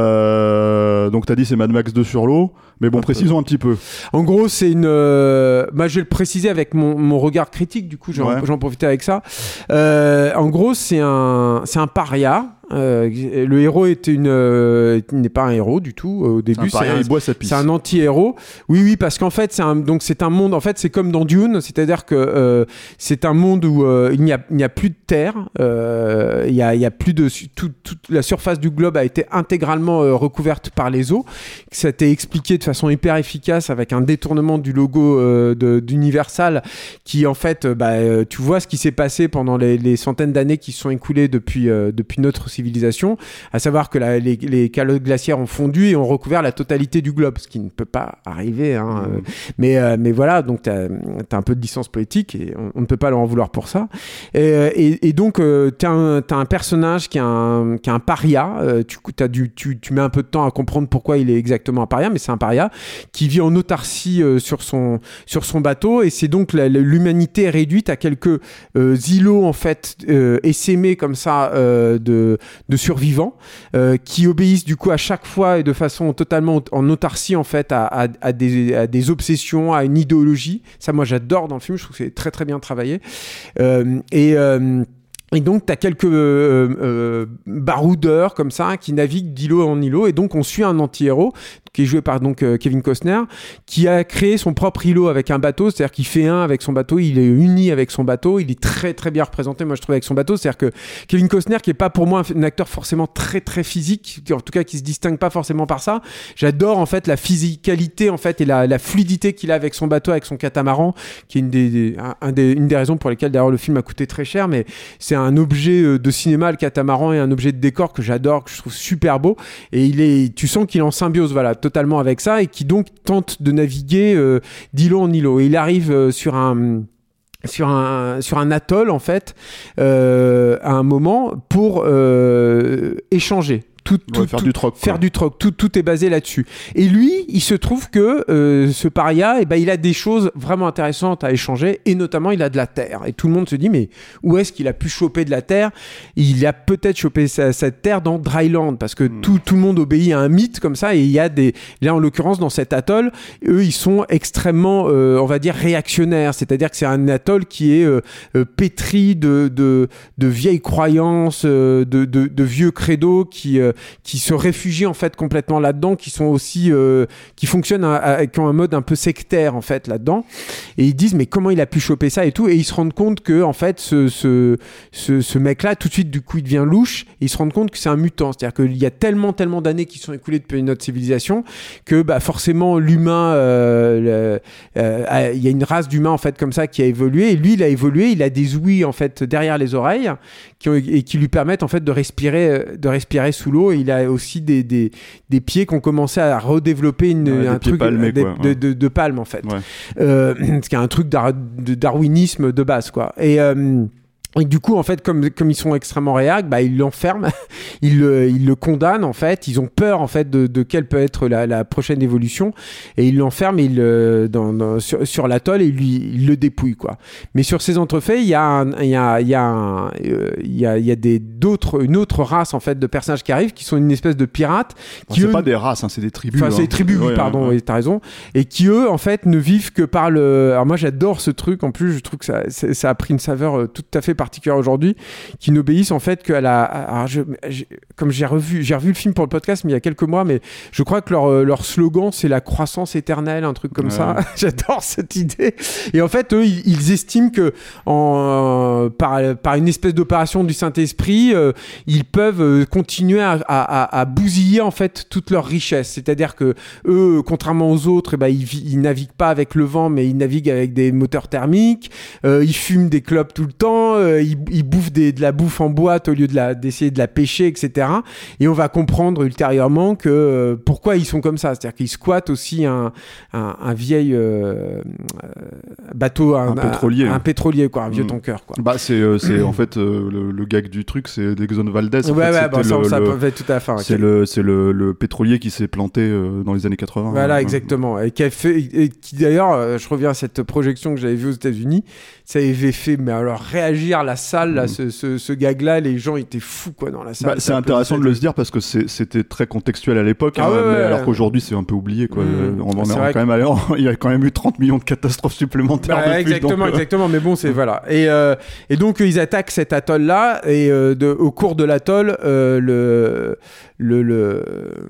[SPEAKER 3] Euh, donc t'as dit c'est Mad Max deux sur l'eau, mais bon,
[SPEAKER 4] Un peu.
[SPEAKER 3] précisons un petit peu.
[SPEAKER 4] En gros, c'est une. Euh... Bah, je vais le préciser avec mon, mon regard critique, du coup, j'en,
[SPEAKER 3] Ouais.
[SPEAKER 4] j'en profitais avec ça. Euh, en gros, c'est un, c'est un paria. Euh, le héros est une, euh, n'est pas un héros du tout au début.
[SPEAKER 3] Un paria,
[SPEAKER 4] c'est un,
[SPEAKER 3] il boit sa pisse.
[SPEAKER 4] C'est un anti-héros. Oui, oui, parce qu'en fait, c'est un, donc c'est un monde. En fait, c'est comme dans Dune, c'est-à-dire que euh, c'est un monde où euh, il n'y a, il n'y a plus de terre. Euh, il y a, il y a plus de tout, toute la surface du globe a été intégralement euh, recouverte par les eaux. Ça a été expliqué de façon hyper efficace avec un détournement du logo euh, de, d'Universal, qui en fait, euh, bah, euh, tu vois ce qui s'est passé pendant les, les centaines d'années qui se sont écoulées depuis euh, depuis notre civilisation, à savoir que la, les, les calottes glaciaires ont fondu et ont recouvert la totalité du globe, ce qui ne peut pas arriver. Hein, mmh. euh, mais euh, mais voilà, donc t'as t'as un peu de licence poétique et on, on ne peut pas leur en vouloir pour ça. Et, et, et donc euh, t'as un t'as un personnage qui est un qui est un paria. Euh, tu t'as du tu tu mets un peu de temps à comprendre pourquoi il est exactement un paria, mais c'est un paria qui vit en autarcie euh, sur son sur son bateau, et c'est donc la, l'humanité est réduite à quelques euh, îlots en fait euh, essaimés comme ça euh, de de survivants euh, qui obéissent du coup à chaque fois et de façon totalement en autarcie en fait à, à, à des à des obsessions, à une idéologie. Ça, moi, j'adore dans le film. Je trouve que c'est très très bien travaillé. Euh, et euh, Et donc, tu as quelques euh, euh, baroudeurs comme ça qui naviguent d'îlot en îlot. Et donc, on suit un anti-héros qui est joué par donc, euh, Kevin Costner, qui a créé son propre îlot avec un bateau. C'est-à-dire qu'il fait un avec son bateau, il est uni avec son bateau. Il est très, très bien représenté, moi, je trouve, avec son bateau. C'est-à-dire que Kevin Costner, qui n'est pas pour moi un acteur forcément très, très physique, en tout cas qui ne se distingue pas forcément par ça, j'adore en fait la physicalité en fait, et la, la fluidité qu'il a avec son bateau, avec son catamaran, qui est une des, des, un des, une des raisons pour lesquelles, d'ailleurs, le film a coûté très cher. Mais c'est un objet de cinéma, le catamaran, et un objet de décor que j'adore, que je trouve super beau, et il est, tu sens qu'il est en symbiose, voilà, totalement avec ça, et qui donc tente de naviguer euh, d'îlot en îlot. Et il arrive euh, sur un sur un sur un atoll en fait euh, à un moment pour euh, échanger. Tout, tout,
[SPEAKER 3] ouais, faire
[SPEAKER 4] tout,
[SPEAKER 3] du troc.
[SPEAKER 4] Faire quoi. du troc. Tout, tout est basé là-dessus. Et lui, il se trouve que euh, ce paria, eh ben, il a des choses vraiment intéressantes à échanger, et notamment, il a de la terre. Et tout le monde se dit, mais où est-ce qu'il a pu choper de la terre ? Il a peut-être chopé sa, cette terre dans Dryland, parce que mmh. tout, tout le monde obéit à un mythe comme ça, et il y a des... Là, en l'occurrence, dans cet atoll, eux, ils sont extrêmement, euh, on va dire, réactionnaires. C'est-à-dire que c'est un atoll qui est euh, euh, pétri de, de, de vieilles croyances, euh, de, de, de vieux credos qui... Euh, qui se réfugient en fait complètement là-dedans, qui sont aussi euh, qui fonctionnent à, à, qui ont un mode un peu sectaire en fait là-dedans, et ils disent mais comment il a pu choper ça et tout, et ils se rendent compte que en fait ce ce ce, ce mec-là tout de suite du coup il devient louche, et ils se rendent compte que c'est un mutant, c'est-à-dire qu'il y a tellement tellement d'années qui sont écoulées depuis notre civilisation que bah forcément l'humain euh, le, euh, il y a une race d'humains en fait comme ça qui a évolué, et lui il a évolué, il a des ouïes en fait derrière les oreilles qui ont, et qui lui permettent en fait de respirer de respirer sous l'eau. Et il a aussi des, des, des pieds qui ont commencé à redévelopper une,
[SPEAKER 3] ouais,
[SPEAKER 4] un truc
[SPEAKER 3] palmés,
[SPEAKER 4] de,
[SPEAKER 3] quoi,
[SPEAKER 4] de,
[SPEAKER 3] ouais.
[SPEAKER 4] de, de palme en fait.
[SPEAKER 3] Ouais.
[SPEAKER 4] Euh, ce qui est un truc dar- de darwinisme de base quoi. Et euh, Et du coup, en fait, comme, comme ils sont extrêmement réacs, bah, ils l'enferment, ils le, ils le condamnent, en fait. Ils ont peur, en fait, de, de quelle peut être la, la prochaine évolution. Et ils l'enferment ils, euh, dans, dans, sur, sur l'atoll, et lui, ils le dépouillent, quoi. Mais sur ces entrefaits, il y a, un, il y a, il y a, un, euh, il y a, il y a des, d'autres, une autre race, en fait, de personnages qui arrivent, qui sont une espèce de pirates. Qui,
[SPEAKER 3] c'est
[SPEAKER 4] eux,
[SPEAKER 3] pas des races, hein, c'est des tribus.
[SPEAKER 4] Enfin,
[SPEAKER 3] hein.
[SPEAKER 4] c'est des tribus, oui,
[SPEAKER 3] ouais,
[SPEAKER 4] pardon,
[SPEAKER 3] ouais.
[SPEAKER 4] oui, t'as raison. Et qui, eux, en fait, ne vivent que par le... Alors moi, j'adore ce truc. En plus, je trouve que ça, ça a pris une saveur euh, tout à fait particulière aujourd'hui, qui n'obéissent en fait qu'à la... Alors je, j'ai, comme j'ai revu, j'ai revu le film pour le podcast, mais il y a quelques mois, mais je crois que leur, leur slogan, c'est la croissance éternelle, un truc comme ouais. ça. J'adore cette idée. Et en fait, eux, ils, ils estiment que en, euh, par, par une espèce d'opération du Saint-Esprit, euh, ils peuvent euh, continuer à, à, à bousiller en fait toute leur richesse. C'est-à-dire que eux, contrairement aux autres, eh ben, ils, ils naviguent pas avec le vent, mais ils naviguent avec des moteurs thermiques. Euh, ils fument des clopes tout le temps. Euh, ils, ils bouffent Des, de la bouffe en boîte au lieu de la, d'essayer de la pêcher, et cetera. Et on va comprendre ultérieurement que euh, pourquoi ils sont comme ça. C'est-à-dire qu'ils squattent aussi un, un, un vieil euh, bateau, un,
[SPEAKER 3] un pétrolier,
[SPEAKER 4] un, un pétrolier, quoi, un vieux
[SPEAKER 3] mmh.
[SPEAKER 4] tanker, quoi.
[SPEAKER 3] Bah c'est, euh, c'est en fait euh, le, le gag du truc, c'est d'Exxon Valdez. En
[SPEAKER 4] ouais,
[SPEAKER 3] fait,
[SPEAKER 4] ouais, bon, ça,
[SPEAKER 3] le,
[SPEAKER 4] ça
[SPEAKER 3] le,
[SPEAKER 4] peut être tout à fait.
[SPEAKER 3] C'est, okay. le, c'est le, le pétrolier qui s'est planté euh, dans les années quatre-vingts.
[SPEAKER 4] Voilà,
[SPEAKER 3] hein,
[SPEAKER 4] exactement. Et qui a fait, et qui d'ailleurs, euh, je reviens à cette projection que j'avais vue aux États-Unis, ça avait fait, mais alors réagir remplir la salle, là, ce, ce, ce gag-là, les gens étaient fous quoi dans la salle.
[SPEAKER 3] Bah, c'est intéressant de le se dire parce que c'est, c'était très contextuel à l'époque, ah, hein,
[SPEAKER 4] ouais,
[SPEAKER 3] mais
[SPEAKER 4] ouais,
[SPEAKER 3] alors
[SPEAKER 4] ouais.
[SPEAKER 3] qu'aujourd'hui c'est un peu oublié quoi. Mmh, on en est quand
[SPEAKER 4] que...
[SPEAKER 3] même allé en... il y a quand même eu trente millions de catastrophes supplémentaires
[SPEAKER 4] bah,
[SPEAKER 3] depuis.
[SPEAKER 4] Exactement,
[SPEAKER 3] donc,
[SPEAKER 4] exactement. Mais bon, c'est voilà. Et, euh, et donc ils attaquent cet atoll-là et euh, de, au cours de l'atoll, euh, le Le, le,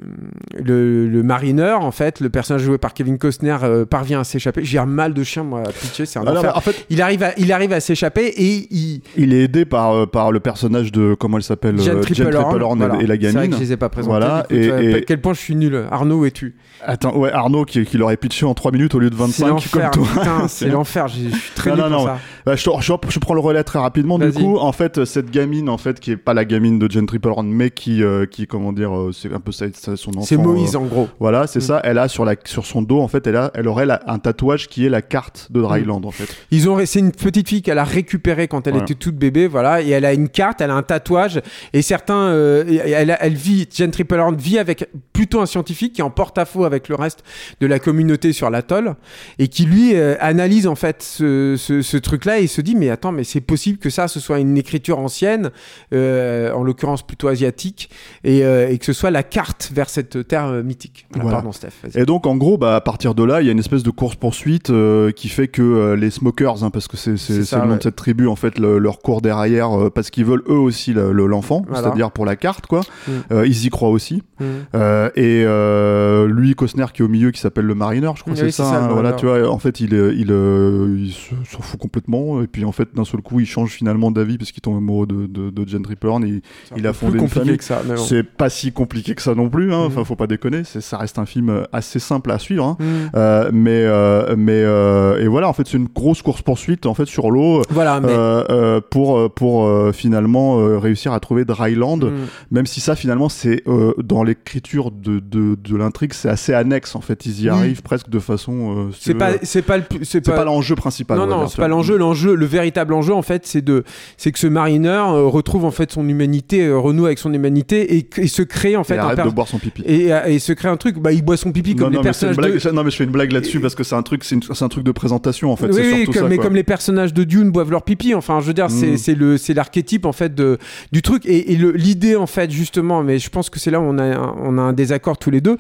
[SPEAKER 4] le, le marineur, en fait, le personnage joué par Kevin Costner, euh, parvient à s'échapper. J'ai un mal de chien, moi, à pitcher, c'est un
[SPEAKER 3] alors,
[SPEAKER 4] enfer.
[SPEAKER 3] en fait,
[SPEAKER 4] il, arrive à, il arrive à s'échapper et il...
[SPEAKER 3] Il est aidé par, par le personnage de, comment elle s'appelle,
[SPEAKER 4] Jen
[SPEAKER 3] Tripplehorn
[SPEAKER 4] voilà.
[SPEAKER 3] et la gamine.
[SPEAKER 4] C'est vrai que je les ai pas présentés.
[SPEAKER 3] Voilà,
[SPEAKER 4] du coup,
[SPEAKER 3] et,
[SPEAKER 4] tu vois,
[SPEAKER 3] et...
[SPEAKER 4] à quel point je suis nul. Arnaud, où es-tu ?
[SPEAKER 3] Attends, ouais, Arnaud qui, qui l'aurait pitché en trois minutes au lieu de vingt-cinq, comme toi.
[SPEAKER 4] Putain, c'est l'enfer, je suis très
[SPEAKER 3] non,
[SPEAKER 4] nul
[SPEAKER 3] non,
[SPEAKER 4] pour
[SPEAKER 3] non.
[SPEAKER 4] ça.
[SPEAKER 3] Bah, je, je, je prends le relais très rapidement.
[SPEAKER 4] Vas-y.
[SPEAKER 3] Du coup, en fait, cette gamine, en fait, qui est pas la gamine de Jen Tripplehorn, mais qui, euh, qui, comment dire, euh, c'est un peu ça, ça, son enfant.
[SPEAKER 4] C'est Moïse,
[SPEAKER 3] euh,
[SPEAKER 4] en gros.
[SPEAKER 3] Voilà, c'est
[SPEAKER 4] mm.
[SPEAKER 3] ça. Elle a sur la, sur son dos, en fait, elle a, elle aurait la, un tatouage qui est la carte de Dryland, mm. en fait.
[SPEAKER 4] Ils ont, c'est une petite fille qu'elle a récupérée quand elle ouais. était toute bébé, voilà, et elle a une carte, elle a un tatouage, et certains, euh, elle, elle vit, Jen Tripplehorn vit avec plutôt un scientifique qui est en porte-à-faux avec le reste de la communauté sur l'atoll, et qui lui euh, analyse en fait ce, ce, ce truc-là et se dit mais attends, mais c'est possible que ça, ce soit une écriture ancienne, euh, en l'occurrence plutôt asiatique, et, euh, et que ce soit la carte vers cette terre euh, mythique. Voilà,
[SPEAKER 3] voilà.
[SPEAKER 4] Pardon, Steph. Vas-y.
[SPEAKER 3] Et donc en gros, bah, à partir de là, il y a une espèce de course-poursuite euh, qui fait que euh, les smokers, hein, parce que c'est, c'est, c'est, c'est le nom ouais. de cette tribu, en fait, le, leur court derrière, euh, parce qu'ils veulent eux aussi le, le, l'enfant, voilà. c'est-à-dire pour la carte, quoi. Mm. Euh, ils y croient aussi. Mm. Euh, et euh, lui, Costner, qui est au milieu, qui s'appelle le marineur, je crois, oui, c'est, c'est ça. ça hein, voilà, tu vois, en fait, il, il, il, il s'en fout complètement. Et puis, en fait, d'un seul coup, il change finalement d'avis parce qu'il tombe amoureux de, de, de Jen Tripplehorn. Et il a fondé une famille.
[SPEAKER 4] Que ça, bon.
[SPEAKER 3] C'est pas si compliqué que ça non plus. Hein. Mm. Enfin, faut pas déconner. C'est, ça reste un film assez simple à suivre. Hein. Mm. Euh, mais, euh, mais euh, et voilà, en fait, c'est une grosse course poursuite en fait sur l'eau.
[SPEAKER 4] Voilà. Mais...
[SPEAKER 3] Euh, euh, pour pour euh, finalement euh, réussir à trouver Dryland. Mm. Même si ça, finalement, c'est euh, dans l'écriture de, de de l'intrigue, c'est assez annexe en fait. Ils y arrivent mm. presque de façon. Euh,
[SPEAKER 4] c'est pas, c'est pas le, c'est,
[SPEAKER 3] c'est pas, pas l'enjeu principal.
[SPEAKER 4] Non, non, c'est pas l'enjeu. L'enjeu, le véritable enjeu, en fait, c'est de, c'est que ce marineur euh, retrouve en fait son humanité, euh, renoue avec son humanité et, et se crée en fait.
[SPEAKER 3] Et
[SPEAKER 4] un
[SPEAKER 3] arrête
[SPEAKER 4] per...
[SPEAKER 3] de boire son pipi.
[SPEAKER 4] Et, et, et se crée un truc. Bah, il boit son pipi comme
[SPEAKER 3] non,
[SPEAKER 4] les
[SPEAKER 3] non,
[SPEAKER 4] personnages.
[SPEAKER 3] Mais
[SPEAKER 4] de...
[SPEAKER 3] Non, mais je fais une blague là-dessus parce que c'est un truc, c'est, une, c'est un truc de présentation en fait.
[SPEAKER 4] Oui,
[SPEAKER 3] c'est
[SPEAKER 4] oui
[SPEAKER 3] surtout
[SPEAKER 4] comme,
[SPEAKER 3] ça,
[SPEAKER 4] mais
[SPEAKER 3] quoi.
[SPEAKER 4] comme les personnages de Dune boivent leur pipi. Enfin, je veux dire, mm. c'est, c'est le, c'est l'archétype en fait de du truc et, et le, l'idée en fait justement. Mais je pense que c'est là où on a, un, on a un désaccord tous les deux.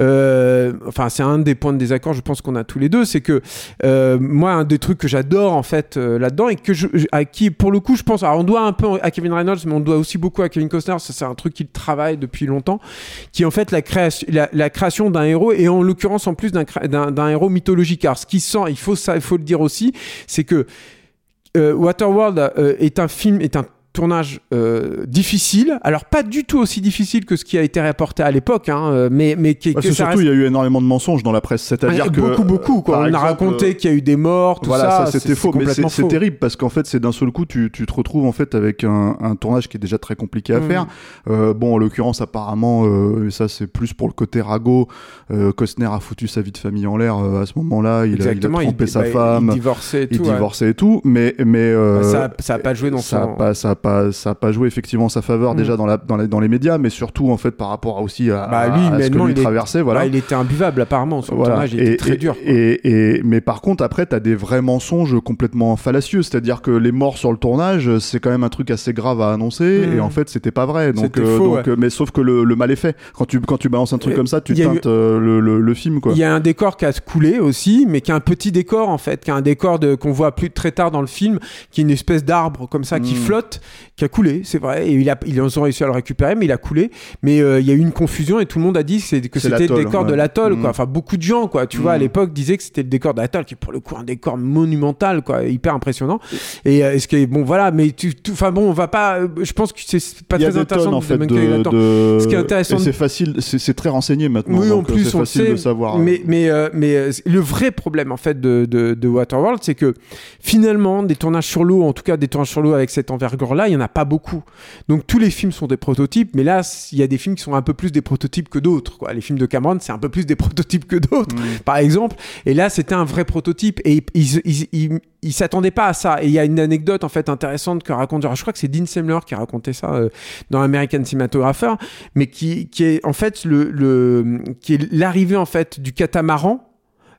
[SPEAKER 4] Euh, enfin, c'est un des points de désaccord. Je pense qu'on a tous les deux, c'est que euh, moi, un des trucs que j'adore en fait euh, là-dedans et que je, à qui pour le coup, je pense, alors on doit un peu à Kevin Reynolds, mais on doit aussi beaucoup à Kevin Costner. Ça, c'est un truc qu'il travaille depuis longtemps, qui est en fait la création, la, la création d'un héros et en l'occurrence en plus d'un, d'un, d'un héros mythologique. Alors, ce qui sent, il faut ça, il faut le dire aussi, c'est que euh, Waterworld euh, est un film, est un tournage euh, difficile, alors pas du tout aussi difficile que ce qui a été rapporté à l'époque, hein, mais mais qui,
[SPEAKER 3] bah,
[SPEAKER 4] que
[SPEAKER 3] c'est
[SPEAKER 4] ça
[SPEAKER 3] surtout
[SPEAKER 4] reste...
[SPEAKER 3] il y a eu énormément de mensonges dans la presse, c'est-à-dire
[SPEAKER 4] ouais,
[SPEAKER 3] que
[SPEAKER 4] beaucoup beaucoup quoi. On
[SPEAKER 3] exemple,
[SPEAKER 4] a raconté qu'il y a eu des morts, tout
[SPEAKER 3] voilà,
[SPEAKER 4] ça,
[SPEAKER 3] ça c'était
[SPEAKER 4] c'est,
[SPEAKER 3] faux,
[SPEAKER 4] c'est
[SPEAKER 3] mais c'est,
[SPEAKER 4] faux.
[SPEAKER 3] c'est terrible parce qu'en fait c'est d'un seul coup tu tu te retrouves en fait avec un, un tournage qui est déjà très compliqué à mmh. faire. Euh, bon en l'occurrence apparemment euh, ça c'est plus pour le côté ragot. Euh, Costner a foutu sa vie de famille en l'air euh, à ce moment-là, il, a, il a trompé il, sa
[SPEAKER 4] bah,
[SPEAKER 3] femme,
[SPEAKER 4] il divorçait et tout,
[SPEAKER 3] il
[SPEAKER 4] ouais.
[SPEAKER 3] divorçait et tout, mais mais euh,
[SPEAKER 4] bah, ça ça a pas joué dans
[SPEAKER 3] ça
[SPEAKER 4] son...
[SPEAKER 3] a pas ça a pas ça a pas joué effectivement en sa faveur. Mmh. Déjà dans, la, dans, les, dans les médias, mais surtout en fait par rapport à, aussi à,
[SPEAKER 4] bah, lui,
[SPEAKER 3] à ce que lui
[SPEAKER 4] il
[SPEAKER 3] traversait.
[SPEAKER 4] Est...
[SPEAKER 3] Voilà.
[SPEAKER 4] Bah, il était imbuvable apparemment, son
[SPEAKER 3] voilà.
[SPEAKER 4] tournage il
[SPEAKER 3] et,
[SPEAKER 4] était très
[SPEAKER 3] et,
[SPEAKER 4] dur.
[SPEAKER 3] Et, et, et, mais par contre, après, t'as des vrais mensonges complètement fallacieux, c'est-à-dire que les morts sur le tournage, c'est quand même un truc assez grave à annoncer, mmh. et en fait, c'était pas vrai. Donc,
[SPEAKER 4] euh,
[SPEAKER 3] faux,
[SPEAKER 4] donc
[SPEAKER 3] ouais. Mais sauf que le, le mal est fait. Quand tu, quand tu balances un truc et comme ça, tu teintes eu... euh, le, le, le film, quoi.
[SPEAKER 4] Il y a un décor qui a coulé aussi, mais qui a un petit décor en fait, qui a un décor de, qu'on voit plus très tard dans le film, qui est une espèce d'arbre comme ça, mmh. qui flotte, qui a coulé, c'est vrai, et il a, ils ont réussi à le récupérer, mais il a coulé. Mais il euh, y a eu une confusion et tout le monde a dit que, c'est, que
[SPEAKER 3] c'est
[SPEAKER 4] c'était le décor
[SPEAKER 3] ouais.
[SPEAKER 4] de l'atoll,
[SPEAKER 3] mmh.
[SPEAKER 4] quoi. Enfin, beaucoup de gens, quoi. Tu mmh. vois, à l'époque, disaient que c'était le décor de l'atoll, qui est pour le coup un décor monumental, quoi, hyper impressionnant. Et euh, ce qui est bon, voilà, mais tu, enfin bon, on va pas. Euh, je pense que c'est pas très intéressant
[SPEAKER 3] tonnes, en
[SPEAKER 4] de
[SPEAKER 3] fait,
[SPEAKER 4] manquer là-dedans.
[SPEAKER 3] De...
[SPEAKER 4] Ce qui est intéressant,
[SPEAKER 3] et c'est facile, c'est, c'est très renseigné maintenant.
[SPEAKER 4] Oui,
[SPEAKER 3] donc
[SPEAKER 4] en plus,
[SPEAKER 3] c'est
[SPEAKER 4] on
[SPEAKER 3] facile
[SPEAKER 4] sait,
[SPEAKER 3] de savoir.
[SPEAKER 4] Mais mais euh, mais euh, le vrai problème en fait de de, de Waterworld, c'est que finalement, des tournages sur l'eau, en tout cas des tournages sur l'eau avec cette envergure-là, il y en a pas beaucoup. Donc tous les films sont des prototypes, mais là, il y a des films qui sont un peu plus des prototypes que d'autres, quoi. Les films de Cameron, c'est un peu plus des prototypes que d'autres, mmh. par exemple. Et là, c'était un vrai prototype, et ils ils ils, ils s'attendaient pas à ça. Et il y a une anecdote en fait intéressante que raconte, je crois que c'est Dean Semler qui a raconté ça euh, dans American Cinematographer, mais qui qui est en fait le le qui est l'arrivée en fait du catamaran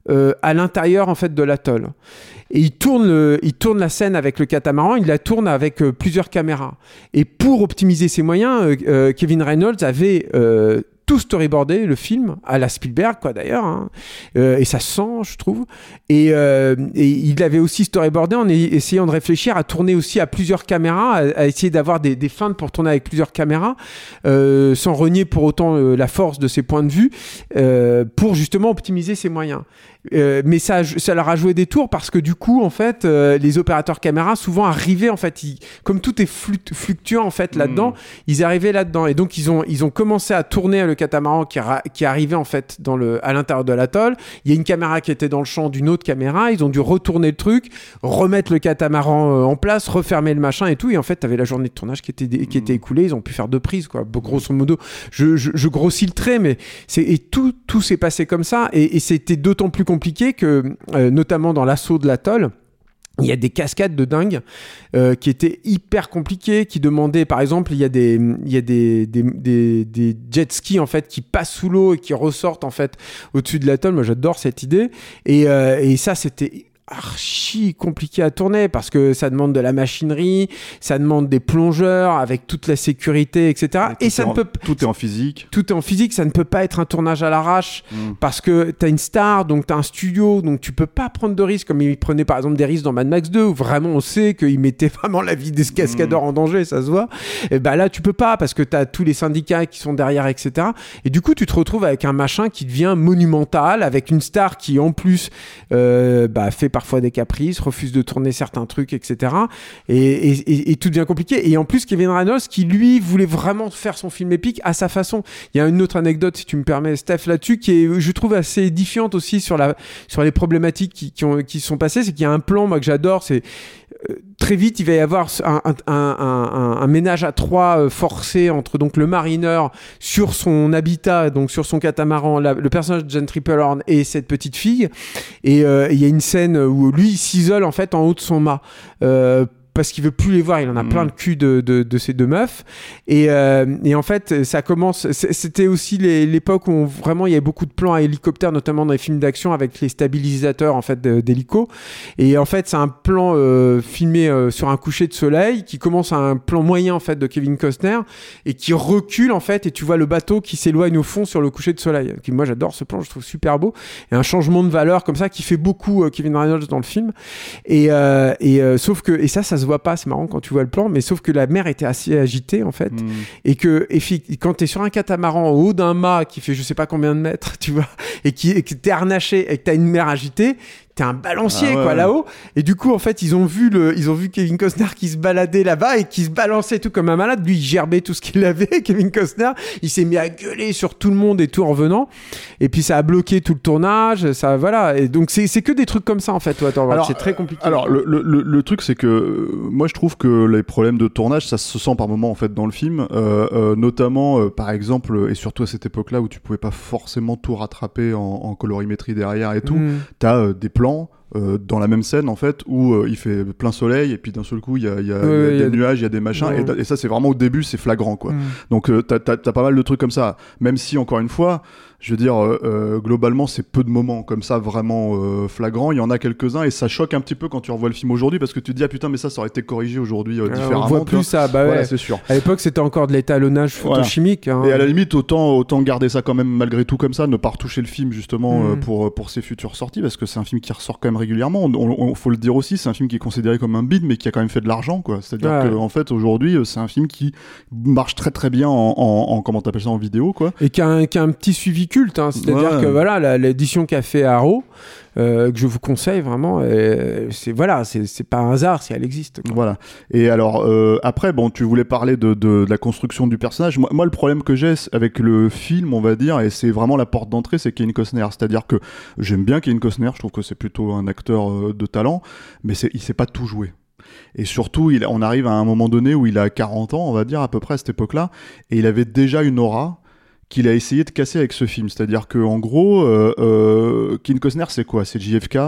[SPEAKER 4] euh, à l'intérieur en fait de l'atoll. Et il tourne, le, il tourne la scène avec le catamaran, il la tourne avec euh, plusieurs caméras. Et pour optimiser ses moyens, euh, euh, Kevin Reynolds avait euh, tout storyboardé, le film, à la Spielberg, quoi, d'ailleurs. Hein. Euh, et ça se sent, je trouve. Et, euh, et il avait aussi storyboardé en essayant de réfléchir à tourner aussi à plusieurs caméras, à, à essayer d'avoir des, des feintes pour tourner avec plusieurs caméras, euh, sans renier pour autant euh, la force de ses points de vue, euh, pour justement optimiser ses moyens. Euh, mais ça, ça leur a joué des tours parce que du coup, en fait, euh, les opérateurs caméra souvent arrivaient, en fait, ils, comme tout est fluct- fluctuant en fait là-dedans, mmh. ils arrivaient là-dedans et donc ils ont ils ont commencé à tourner le catamaran qui, ra- qui arrivait en fait dans le à l'intérieur de l'atoll. Il y a une caméra qui était dans le champ d'une autre caméra. Ils ont dû retourner le truc, remettre le catamaran euh, en place, refermer le machin et tout. Et en fait, t'avais la journée de tournage qui était dé- qui était écoulée. Ils ont pu faire deux prises, quoi. Grosso modo, je, je, je grossis le trait, mais c'est et tout tout s'est passé comme ça et, et c'était d'autant plus compliqué que, euh, notamment dans l'assaut de l'atoll, il y a des cascades de dingue euh, qui étaient hyper compliquées, qui demandaient, par exemple, il y a des, il y a des, des, des, des jet skis en fait qui passent sous l'eau et qui ressortent en fait au-dessus de l'atoll. Moi, j'adore cette idée. Et, euh, et ça, c'était archi compliqué à tourner parce que ça demande de la machinerie, ça demande des plongeurs avec toute la sécurité, et cetera. Et, et ça ne
[SPEAKER 3] en,
[SPEAKER 4] peut
[SPEAKER 3] tout est en physique.
[SPEAKER 4] Tout est en physique, ça ne peut pas être un tournage à l'arrache mmh. parce que t'as une star, donc t'as un studio, donc tu peux pas prendre de risques comme il prenait par exemple des risques dans Mad Max deux où vraiment on sait qu'il mettait vraiment la vie des cascadeurs mmh. en danger, ça se voit. Et bah là tu peux pas parce que t'as tous les syndicats qui sont derrière, et cetera. Et du coup tu te retrouves avec un machin qui devient monumental, avec une star qui en plus euh, bah, fait parfois des caprices, refuse de tourner certains trucs, et cetera. Et, et, et, et tout devient compliqué. Et en plus, Kevin Reynolds, qui lui voulait vraiment faire son film épique à sa façon. Il y a une autre anecdote, si tu me permets, Steph, là-dessus, qui est, je trouve, assez édifiante aussi sur, la, sur les problématiques qui, qui, ont, qui sont passées. C'est qu'il y a un plan, moi, que j'adore, c'est euh, très vite, il va y avoir un, un, un, un, un ménage à trois euh, forcé entre donc le marineur sur son habitat, donc sur son catamaran, la, le personnage de Jeanne Tripplehorn et cette petite fille. Et euh, il y a une scène où lui, il s'isole en fait en haut de son mât. Euh, parce qu'il veut plus les voir, il en a mmh. plein le cul de, de, de ces deux meufs et, euh, et en fait ça commence, c'était aussi les, l'époque où on, vraiment il y avait beaucoup de plans à hélicoptère, notamment dans les films d'action avec les stabilisateurs en fait d'hélico, et en fait c'est un plan euh, filmé euh, sur un coucher de soleil qui commence à un plan moyen en fait de Kevin Costner et qui recule en fait et tu vois le bateau qui s'éloigne au fond sur le coucher de soleil. Moi j'adore ce plan, je trouve super beau et un changement de valeur comme ça qui fait beaucoup euh, Kevin Reynolds dans le film et, euh, et euh, sauf que et ça ça se voit pas, c'est marrant quand tu vois le plan, mais sauf que la mer était assez agitée en fait, mmh. et que et quand t'es sur un catamaran au haut d'un mât qui fait je sais pas combien de mètres, tu vois, et qui et que t'es harnaché et que t'as une mer agitée, t'es un balancier ah ouais. quoi là-haut, et du coup en fait ils ont vu le ils ont vu Kevin Costner qui se baladait là-bas et qui se balançait tout comme un malade. Lui il gerbait tout ce qu'il avait. Kevin Costner il s'est mis à gueuler sur tout le monde et tout en revenant, et puis ça a bloqué tout le tournage, ça voilà, et donc c'est c'est que des trucs comme ça en fait. Toi, attends, alors, c'est très compliqué.
[SPEAKER 3] Alors le, le, le, le truc c'est que euh, moi je trouve que les problèmes de tournage ça se sent par moments en fait dans le film, euh, euh, notamment euh, par exemple, et surtout à cette époque-là où tu pouvais pas forcément tout rattraper en, en colorimétrie derrière et tout, mmh. t'as euh, des plans Euh, dans la même scène en fait où euh, il fait plein soleil et puis d'un seul coup il y a, y a,
[SPEAKER 4] ouais,
[SPEAKER 3] y a
[SPEAKER 4] y
[SPEAKER 3] des
[SPEAKER 4] a
[SPEAKER 3] nuages, il y a des machins ouais. et, et ça c'est vraiment au début, c'est flagrant quoi. Mm. Donc euh, t'as, t'as, t'as pas mal de trucs comme ça, même si encore une fois je veux dire euh, euh, globalement c'est peu de moments comme ça vraiment euh, flagrants, il y en a quelques-uns et ça choque un petit peu quand tu revois le film aujourd'hui parce que tu te dis ah putain mais ça ça aurait été corrigé aujourd'hui euh, différemment.
[SPEAKER 4] On voit plus ça, bah ouais.
[SPEAKER 3] Voilà, c'est sûr.
[SPEAKER 4] À l'époque c'était encore de l'étalonnage photochimique. Voilà. Hein.
[SPEAKER 3] Et à la limite autant autant garder ça quand même malgré tout comme ça, ne pas retoucher le film justement mm. euh, pour pour ses futures sorties parce que c'est un film qui ressort quand même régulièrement. On, on, on faut le dire aussi, c'est un film qui est considéré comme un bide mais qui a quand même fait de l'argent quoi. C'est-à-dire ouais. que en fait aujourd'hui c'est un film qui marche très très bien en, en, en comment t'appelles ça en vidéo quoi.
[SPEAKER 4] Et qui a un, qui a un petit suivi culte, hein. C'est-à-dire ouais. que voilà la, l'édition qu'a fait Arrow. Euh, que je vous conseille vraiment, euh, c'est voilà, c'est, c'est pas un hasard si elle existe. Quoi.
[SPEAKER 3] Voilà. Et alors euh, après, bon, tu voulais parler de, de, de la construction du personnage. Moi, moi, le problème que j'ai avec le film, on va dire, et c'est vraiment la porte d'entrée, c'est Kevin Costner. C'est-à-dire que j'aime bien Kevin Costner, je trouve que c'est plutôt un acteur euh, de talent, mais c'est, il sait pas tout jouer. Et surtout, il, on arrive à un moment donné où il a quarante ans, on va dire à peu près à cette époque-là, et il avait déjà une aura qu'il a essayé de casser avec ce film. C'est-à-dire qu'en gros, euh, euh, Kevin Costner, c'est quoi ? C'est J F K,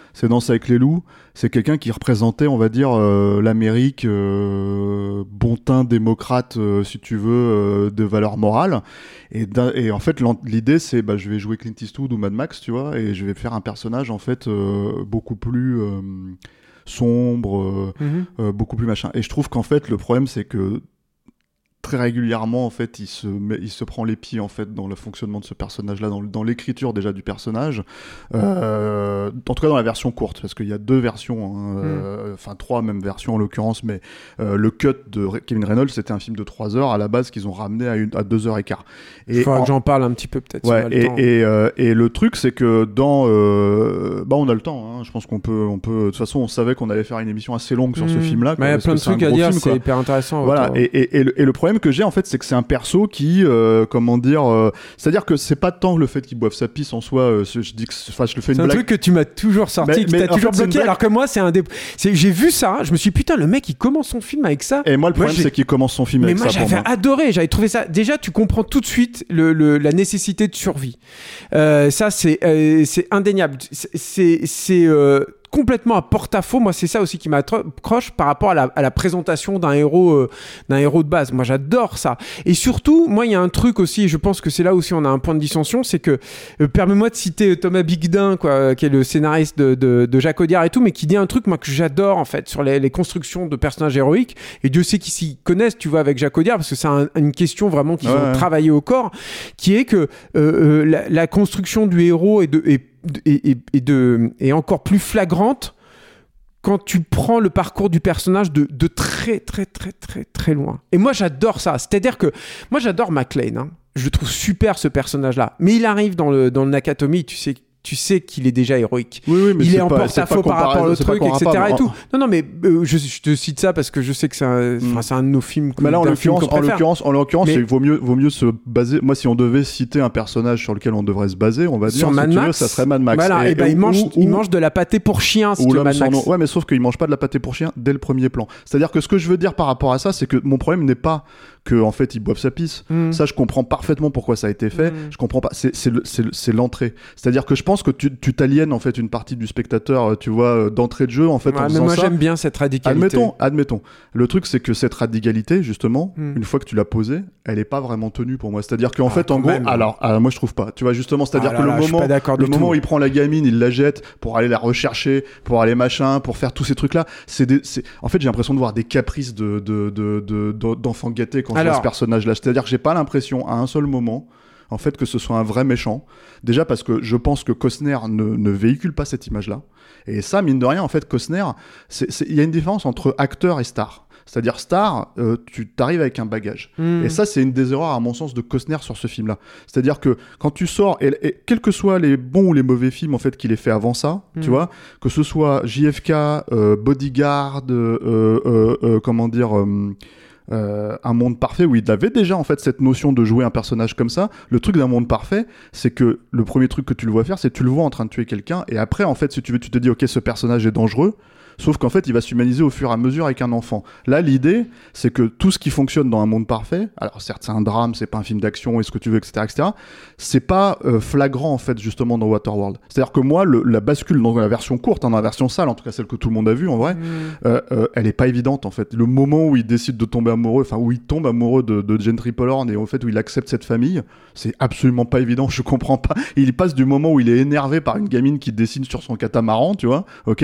[SPEAKER 3] c'est Danse avec les loups. C'est quelqu'un qui représentait, on va dire, euh, l'Amérique euh, bon teint démocrate, euh, si tu veux, euh, de valeurs morales. Et, et en fait, l'idée, c'est, bah, je vais jouer Clint Eastwood ou Mad Max, tu vois, et je vais faire un personnage, en fait, euh, beaucoup plus euh, sombre, euh, mm-hmm. euh, beaucoup plus machin. Et je trouve qu'en fait, le problème, c'est que très régulièrement, en fait, il se, met, il se prend les pieds, en fait, dans le fonctionnement de ce personnage-là, dans, dans l'écriture déjà du personnage, euh, en tout cas dans la version courte, parce qu'il y a deux versions, hein, mm. euh, enfin trois même versions en l'occurrence, mais euh, le cut de Kevin Reynolds, c'était un film de trois heures à la base qu'ils ont ramené à, une, à deux heures et quart.
[SPEAKER 4] Il faudra en... que j'en parle un petit peu peut-être.
[SPEAKER 3] Ouais, et, et, euh, et le truc, c'est que dans... Euh, bah, on a le temps, hein, je pense qu'on peut, on peut... De toute façon, on savait qu'on allait faire une émission assez longue sur mm. ce film-là.
[SPEAKER 4] Il y a plein de trucs à dire, c'est hyper intéressant.
[SPEAKER 3] Voilà, et, et, et, le, et le problème que j'ai en fait, c'est que c'est un perso qui, euh, comment dire, euh, c'est-à-dire que c'est pas tant le fait qu'il boive sa pisse en soi. Euh, je dis que, enfin, je le fais une
[SPEAKER 4] c'est
[SPEAKER 3] blague.
[SPEAKER 4] C'est un truc que tu m'as toujours sorti, mais, que tu as toujours fait, bloqué. Alors que moi, c'est un des, c'est, j'ai vu ça, je me suis dit, putain, le mec, il commence son film avec ça.
[SPEAKER 3] Et moi, le problème, moi, c'est qu'il commence son film
[SPEAKER 4] mais
[SPEAKER 3] avec
[SPEAKER 4] moi,
[SPEAKER 3] ça.
[SPEAKER 4] Mais moi, j'avais adoré, j'avais trouvé ça. Déjà, tu comprends tout de suite le, le, la nécessité de survie. Euh, ça, c'est, euh, c'est indéniable. C'est, c'est, c'est euh, complètement à porte-à-faux. Moi, c'est ça aussi qui m'accroche par rapport à la, à la présentation d'un héros, euh, d'un héros de base. Moi, j'adore ça. Et surtout, moi, il y a un truc aussi, et je pense que c'est là aussi on a un point de dissension, c'est que, euh, permets-moi de citer Thomas Bigdin, quoi, qui est le scénariste de, de, de Jacques Audiard et tout, mais qui dit un truc, moi, que j'adore, en fait, sur les, les constructions de personnages héroïques. Et Dieu sait qu'ils s'y connaissent, tu vois, avec Jacques Audiard, parce que c'est un, une question vraiment qu'ils ouais, ont ouais. travaillé au corps, qui est que euh, euh, la, la construction du héros est de... Est, Et, et, et, de, et encore plus flagrante quand tu prends le parcours du personnage de, de très très très très très loin. Et moi j'adore ça, c'est-à-dire que moi j'adore McClane, hein. Je le trouve super ce personnage-là, mais il arrive dans le, dans le Nakatomi, tu sais tu sais qu'il est déjà héroïque.
[SPEAKER 3] Oui, oui, mais
[SPEAKER 4] il
[SPEAKER 3] c'est
[SPEAKER 4] est en
[SPEAKER 3] pas,
[SPEAKER 4] porte-à-faux par rapport au truc, et cetera. Et tout. Non, non, mais euh, je, je te cite ça parce que je sais que c'est un, mm. c'est un de nos films.
[SPEAKER 3] Mais là, en l'occurrence, en l'occurrence, en l'occurrence, mais... il vaut mieux, vaut mieux se baser. Moi, si on devait citer un personnage sur lequel on devrait se baser, on va dire,
[SPEAKER 4] sur Mad
[SPEAKER 3] si
[SPEAKER 4] Max,
[SPEAKER 3] tu veux, ça serait Mad Max.
[SPEAKER 4] Voilà, et, et, ben et il mange, ou, il mange de la pâtée pour chien, si tu veux, Mad Max.
[SPEAKER 3] Ouais, mais sauf qu'il mange pas de la pâtée pour chien dès le premier plan. C'est-à-dire que ce que je veux dire par rapport à ça, c'est que mon problème n'est pas que en fait ils boivent sa pisse. Mm. Ça, je comprends parfaitement pourquoi ça a été fait. Mm. Je comprends pas. C'est, c'est, le, c'est, le, c'est l'entrée. C'est-à-dire que je pense que tu, tu t'aliènes en fait une partie du spectateur, tu vois, d'entrée de jeu en fait.
[SPEAKER 4] Ouais,
[SPEAKER 3] en
[SPEAKER 4] mais moi
[SPEAKER 3] ça.
[SPEAKER 4] J'aime bien cette radicalité.
[SPEAKER 3] Admettons, admettons. Le truc, c'est que cette radicalité, justement, mm. une fois que tu l'as posée, elle est pas vraiment tenue pour moi. C'est-à-dire qu'en ah, fait, en gros, même. alors, alors, moi je trouve pas. Tu vois, justement, c'est-à-dire ah que là, le moment, le moment où il prend la gamine, il la jette pour aller la rechercher, pour aller machin, pour faire tous ces trucs-là. C'est, des, c'est... En fait, j'ai l'impression de voir des caprices de, de, de, de, de d'enfants gâtés quand alors, je vois ce personnage-là. C'est-à-dire que j'ai pas l'impression à un seul moment en fait que ce soit un vrai méchant. Déjà parce que je pense que Costner ne, ne véhicule pas cette image-là. Et ça, mine de rien, en fait, Costner, il y a une différence entre acteur et star. C'est-à-dire star, euh, tu t'arrives avec un bagage. Mmh. Et ça, c'est une des erreurs, à mon sens, de Costner sur ce film-là. C'est-à-dire que quand tu sors, et, et quels que soient les bons ou les mauvais films en fait qu'il ait fait avant ça, mmh. tu vois, que ce soit J F K, euh, Bodyguard, euh, euh, euh, comment dire... Euh, Euh, un monde parfait où il avait déjà en fait cette notion de jouer un personnage comme ça. Le truc d'un monde parfait, c'est que le premier truc que tu le vois faire, c'est que tu le vois en train de tuer quelqu'un, et après en fait si tu veux tu te dis ok, ce personnage est dangereux, sauf qu'en fait il va s'humaniser au fur et à mesure avec un enfant. Là l'idée c'est que tout ce qui fonctionne dans un monde parfait, alors certes c'est un drame, c'est pas un film d'action et ce que tu veux, etc, etc, c'est pas euh, flagrant en fait justement dans Waterworld. C'est à dire que moi le, la bascule dans la version courte, hein, dans la version sale, en tout cas celle que tout le monde a vue en vrai, mmh. euh, euh, elle est pas évidente en fait. Le moment où il décide de tomber amoureux, enfin où il tombe amoureux de, de Jane Tripplehorn, et au fait où il accepte cette famille, c'est absolument pas évident. Je comprends pas. Il passe du moment où il est énervé par une gamine qui dessine sur son catamaran, tu vois, ok,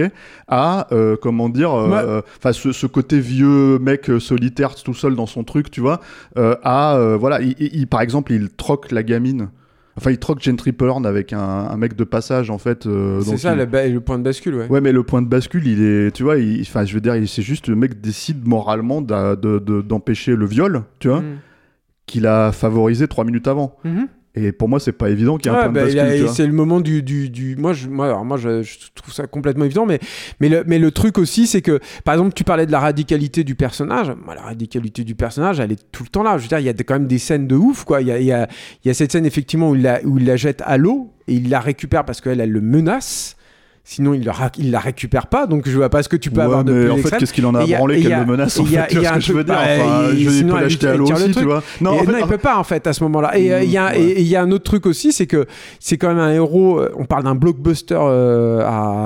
[SPEAKER 3] à euh, comment dire, enfin euh, ouais. ce, ce côté vieux mec solitaire tout seul dans son truc, tu vois, euh, à euh, voilà, il, il, par exemple, il troque la gamine. Enfin, il troque Jane Tripplehorn avec un, un mec de passage, en fait. Euh,
[SPEAKER 4] c'est
[SPEAKER 3] donc
[SPEAKER 4] ça,
[SPEAKER 3] il...
[SPEAKER 4] le, ba- le point de bascule, ouais.
[SPEAKER 3] Ouais, mais le point de bascule, il est, tu vois, enfin, je veux dire, il, c'est juste le mec décide moralement de, de, de, d'empêcher le viol, tu vois, mm. qu'il a favorisé trois minutes avant. Mm-hmm. Et pour moi, c'est pas évident qu'il y ait ouais, un point bah, de bascule. A, tu
[SPEAKER 4] c'est
[SPEAKER 3] vois.
[SPEAKER 4] Le moment du, du, du... moi, je, moi, alors moi, je, je trouve ça complètement évident, mais, mais, le, mais le truc aussi, c'est que, par exemple, tu parlais de la radicalité du personnage. Moi, la radicalité du personnage, elle est tout le temps là. Je veux dire, il y a quand même des scènes de ouf, quoi. Il y a, il y a, il y a cette scène, effectivement, où il, la, où il la jette à l'eau et il la récupère parce qu'elle, elle le menace. Sinon, il, le ra- il la récupère pas, donc je vois pas ce que tu peux
[SPEAKER 3] ouais,
[SPEAKER 4] avoir de
[SPEAKER 3] mais
[SPEAKER 4] plus
[SPEAKER 3] en
[SPEAKER 4] extrême.
[SPEAKER 3] fait, qu'est-ce qu'il en a branlé qu'elle le menace, en fait, tu vois ce que je veux dire, enfin, je il peut l'acheter à l'eau aussi, tu vois.
[SPEAKER 4] Non, en fait, non, il peut pas, en fait, à ce moment-là. Et il y a, il y a un autre truc aussi, c'est que c'est quand même un héros, on parle d'un blockbuster euh,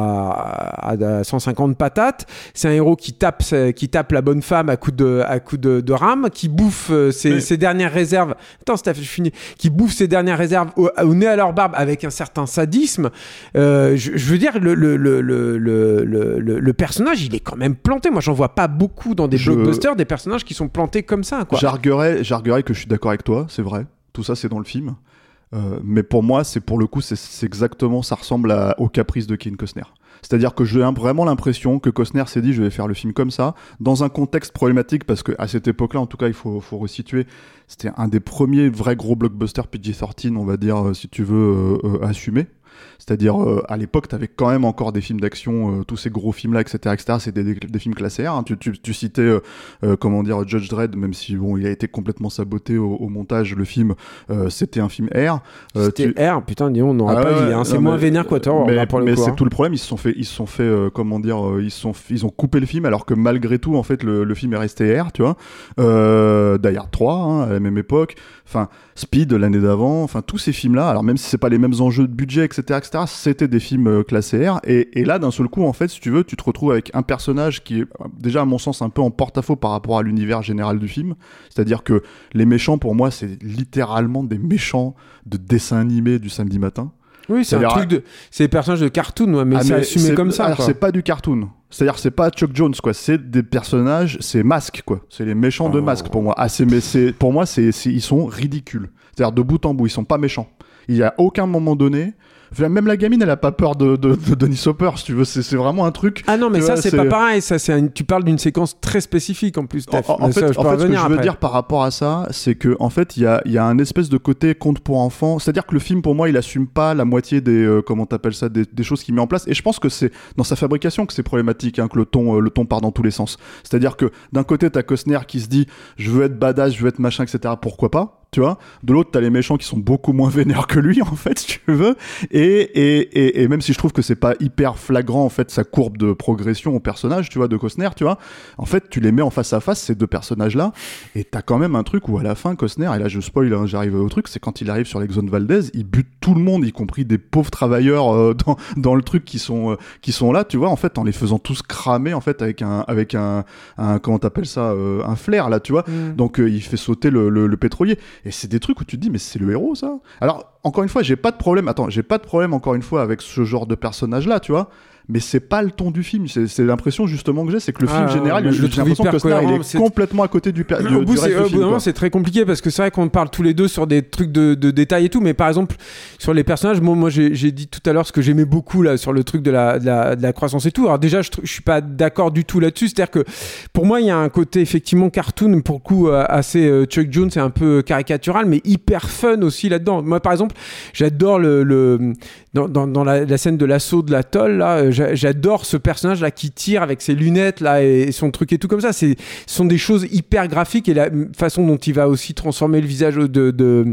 [SPEAKER 4] à, à cent cinquante patates, c'est un héros qui tape, qui tape la bonne femme à coups de, à coups de, de rame, qui bouffe ses, mais... ses dernières réserves, attends, Steph, je finis, qui bouffe ses dernières réserves au, au nez à leur barbe avec un certain sadisme. Euh, je, je veux dire, le, le, le, le, le, le, le personnage, il est quand même planté. Moi, j'en vois pas beaucoup dans des je... blockbusters, des personnages qui sont plantés comme ça, quoi.
[SPEAKER 3] J'arguerais, j'arguerais que je suis d'accord avec toi, c'est vrai. Tout ça, c'est dans le film. Euh, mais pour moi, c'est pour le coup, c'est, c'est exactement, ça ressemble à, au caprice de Kevin Costner. C'est-à-dire que j'ai vraiment l'impression que Costner s'est dit, je vais faire le film comme ça, dans un contexte problématique, parce qu'à cette époque-là, en tout cas, il faut, faut resituer, c'était un des premiers vrais gros blockbusters P G treize, on va dire, si tu veux, euh, euh, assumé. C'est-à-dire, euh, à l'époque, tu avais quand même encore des films d'action, euh, tous ces gros films-là, et cetera, et cetera. C'était des, des, des films classés R. Hein. Tu, tu, tu citais, euh, euh, comment dire, Judge Dredd, même si bon, il a été complètement saboté au, au montage, le film, euh, c'était un film R.
[SPEAKER 4] Euh, c'était tu... R, putain, dis on n'aurait ah, pas ouais, dit. Hein. C'est non, moins mais, vénère qu'Waterworld.
[SPEAKER 3] Mais,
[SPEAKER 4] pour le
[SPEAKER 3] mais
[SPEAKER 4] coup,
[SPEAKER 3] c'est
[SPEAKER 4] hein.
[SPEAKER 3] tout le problème. Ils se sont fait, ils se sont fait, euh, comment dire, euh, ils sont, ils ont coupé le film, alors que malgré tout, en fait, le, le film est resté R, tu vois. Euh, Die Hard trois, hein, à la même époque. Enfin, Speed l'année d'avant. Enfin, tous ces films-là. Alors même si c'est pas les mêmes enjeux de budget, et cetera, et cetera. C'était des films classés R, et, et là d'un seul coup en fait si tu veux tu te retrouves avec un personnage qui est déjà à mon sens un peu en porte-à-faux par rapport à l'univers général du film, c'est-à-dire que les méchants pour moi c'est littéralement des méchants de dessins animés du samedi matin.
[SPEAKER 4] Oui, c'est c'est-à-dire, un truc de c'est des personnages de cartoon, ouais, mais ah, c'est mais assumé
[SPEAKER 3] c'est,
[SPEAKER 4] comme ça.
[SPEAKER 3] Alors
[SPEAKER 4] quoi.
[SPEAKER 3] C'est pas du cartoon. C'est-à-dire c'est pas Chuck Jones quoi, c'est des personnages, c'est Masque quoi, c'est les méchants oh. de Masque pour moi. Ah c'est mais c'est pour moi c'est, c'est ils sont ridicules. C'est-à-dire de bout en bout, ils sont pas méchants. Il y a aucun moment donné. Même la gamine, elle a pas peur de, de, de Denis Hopper, si tu veux. C'est, c'est vraiment un truc.
[SPEAKER 4] Ah non, mais ça,
[SPEAKER 3] vois,
[SPEAKER 4] c'est,
[SPEAKER 3] c'est pas
[SPEAKER 4] pareil. Ça, c'est un... Tu parles d'une séquence très spécifique en plus, Steph.
[SPEAKER 3] En, en fait,
[SPEAKER 4] ça, je
[SPEAKER 3] en fait ce que je veux
[SPEAKER 4] après.
[SPEAKER 3] dire par rapport à ça, c'est que en fait, il y a, y a un espèce de côté conte pour enfants. C'est-à-dire que le film, pour moi, il assume pas la moitié des, euh, comment t'appelles ça, des, des choses qu'il met en place. Et je pense que c'est dans sa fabrication que c'est problématique, hein, que le ton, euh, le ton part dans tous les sens. C'est-à-dire que d'un côté, t'as Costner qui se dit, je veux être badass, je veux être machin, et cetera. Pourquoi pas? Tu vois, de l'autre t'as les méchants qui sont beaucoup moins vénères que lui en fait si tu veux, et, et, et, et même si je trouve que c'est pas hyper flagrant en fait sa courbe de progression au personnage tu vois de Costner, tu vois, en fait tu les mets en face à face ces deux personnages là, et t'as quand même un truc où à la fin Costner, et là je spoil hein, j'arrive au truc, c'est quand il arrive sur l'Exxon Valdez, il bute tout le monde y compris des pauvres travailleurs euh, dans, dans le truc qui sont, euh, qui sont là tu vois, en fait en les faisant tous cramer en fait avec un, avec un, un comment t'appelles ça, euh, un flair là tu vois, mm. donc euh, il fait sauter le, le, le pétrolier. Et c'est des trucs où tu te dis, mais c'est le héros, ça. Alors, encore une fois, j'ai pas de problème. Attends, j'ai pas de problème, encore une fois, avec ce genre de personnage-là, tu vois. Mais c'est pas le ton du film. C'est, c'est l'impression, justement, que j'ai. C'est que le film
[SPEAKER 4] ah,
[SPEAKER 3] général,
[SPEAKER 4] je
[SPEAKER 3] j'ai l'impression que Costner, il est
[SPEAKER 4] c'est...
[SPEAKER 3] complètement à côté du, per... du,
[SPEAKER 4] au bout,
[SPEAKER 3] du reste
[SPEAKER 4] c'est,
[SPEAKER 3] du film.
[SPEAKER 4] Au bout c'est très compliqué parce que c'est vrai qu'on parle tous les deux sur des trucs de, de détails et tout. Mais par exemple, sur les personnages, moi, moi j'ai, j'ai dit tout à l'heure ce que j'aimais beaucoup là, sur le truc de la, de la, de la croissance et tout. Alors, déjà, je, je suis pas d'accord du tout là-dessus. C'est-à-dire que pour moi, il y a un côté effectivement cartoon, pour le coup, assez euh, Chuck Jones, c'est un peu caricatural, mais hyper fun aussi là-dedans. Moi, par exemple, j'adore le. le dans, dans, dans la, la scène de l'assaut de l'atoll, là, j'adore ce personnage là qui tire avec ses lunettes là et son truc et tout comme ça. C'est, ce sont des choses hyper graphiques, et la façon dont il va aussi transformer le visage de de de,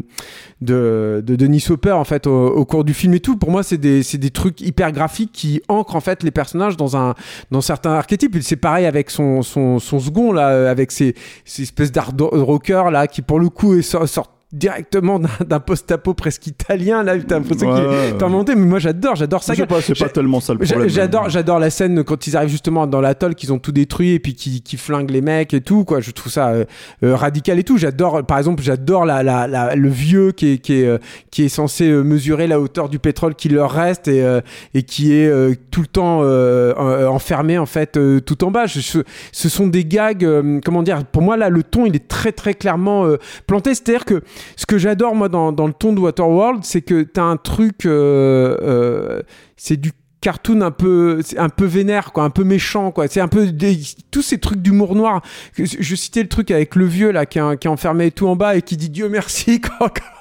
[SPEAKER 4] de, de Denis Hopper en fait au, au cours du film et tout. Pour moi, c'est des c'est des trucs hyper graphiques qui ancrent en fait les personnages dans un dans certains archétypes. C'est pareil avec son son son second là, avec ses ces espèces d'hard rocker là qui pour le coup est sort, sort directement d'un, d'un post-apo presque italien là, t'as l'impression ouais, qu'il est ouais. inventé, mais moi j'adore j'adore ça.
[SPEAKER 3] C'est pas, c'est pas tellement ça le problème.
[SPEAKER 4] J'adore j'adore la scène quand ils arrivent justement dans l'atoll, qu'ils ont tout détruit et puis qui qui flinguent les mecs et tout quoi. Je trouve ça euh, euh, radical et tout. J'adore par exemple j'adore la la, la le vieux qui est qui est euh, qui est censé euh, mesurer la hauteur du pétrole qui leur reste et euh, et qui est euh, tout le temps euh, euh, enfermé en fait euh, tout en bas. Je, ce, ce sont des gags euh, comment dire, pour moi là le ton il est très très clairement euh, planté. C'est-à-dire que ce que j'adore moi dans, dans le ton de Waterworld, c'est que t'as un truc, euh, euh, c'est du cartoon un peu, un peu vénère quoi, un peu méchant quoi. C'est un peu des, tous ces trucs d'humour noir. Je citais le truc avec le vieux là qui est, qui est enfermé tout en bas et qui dit Dieu merci quand,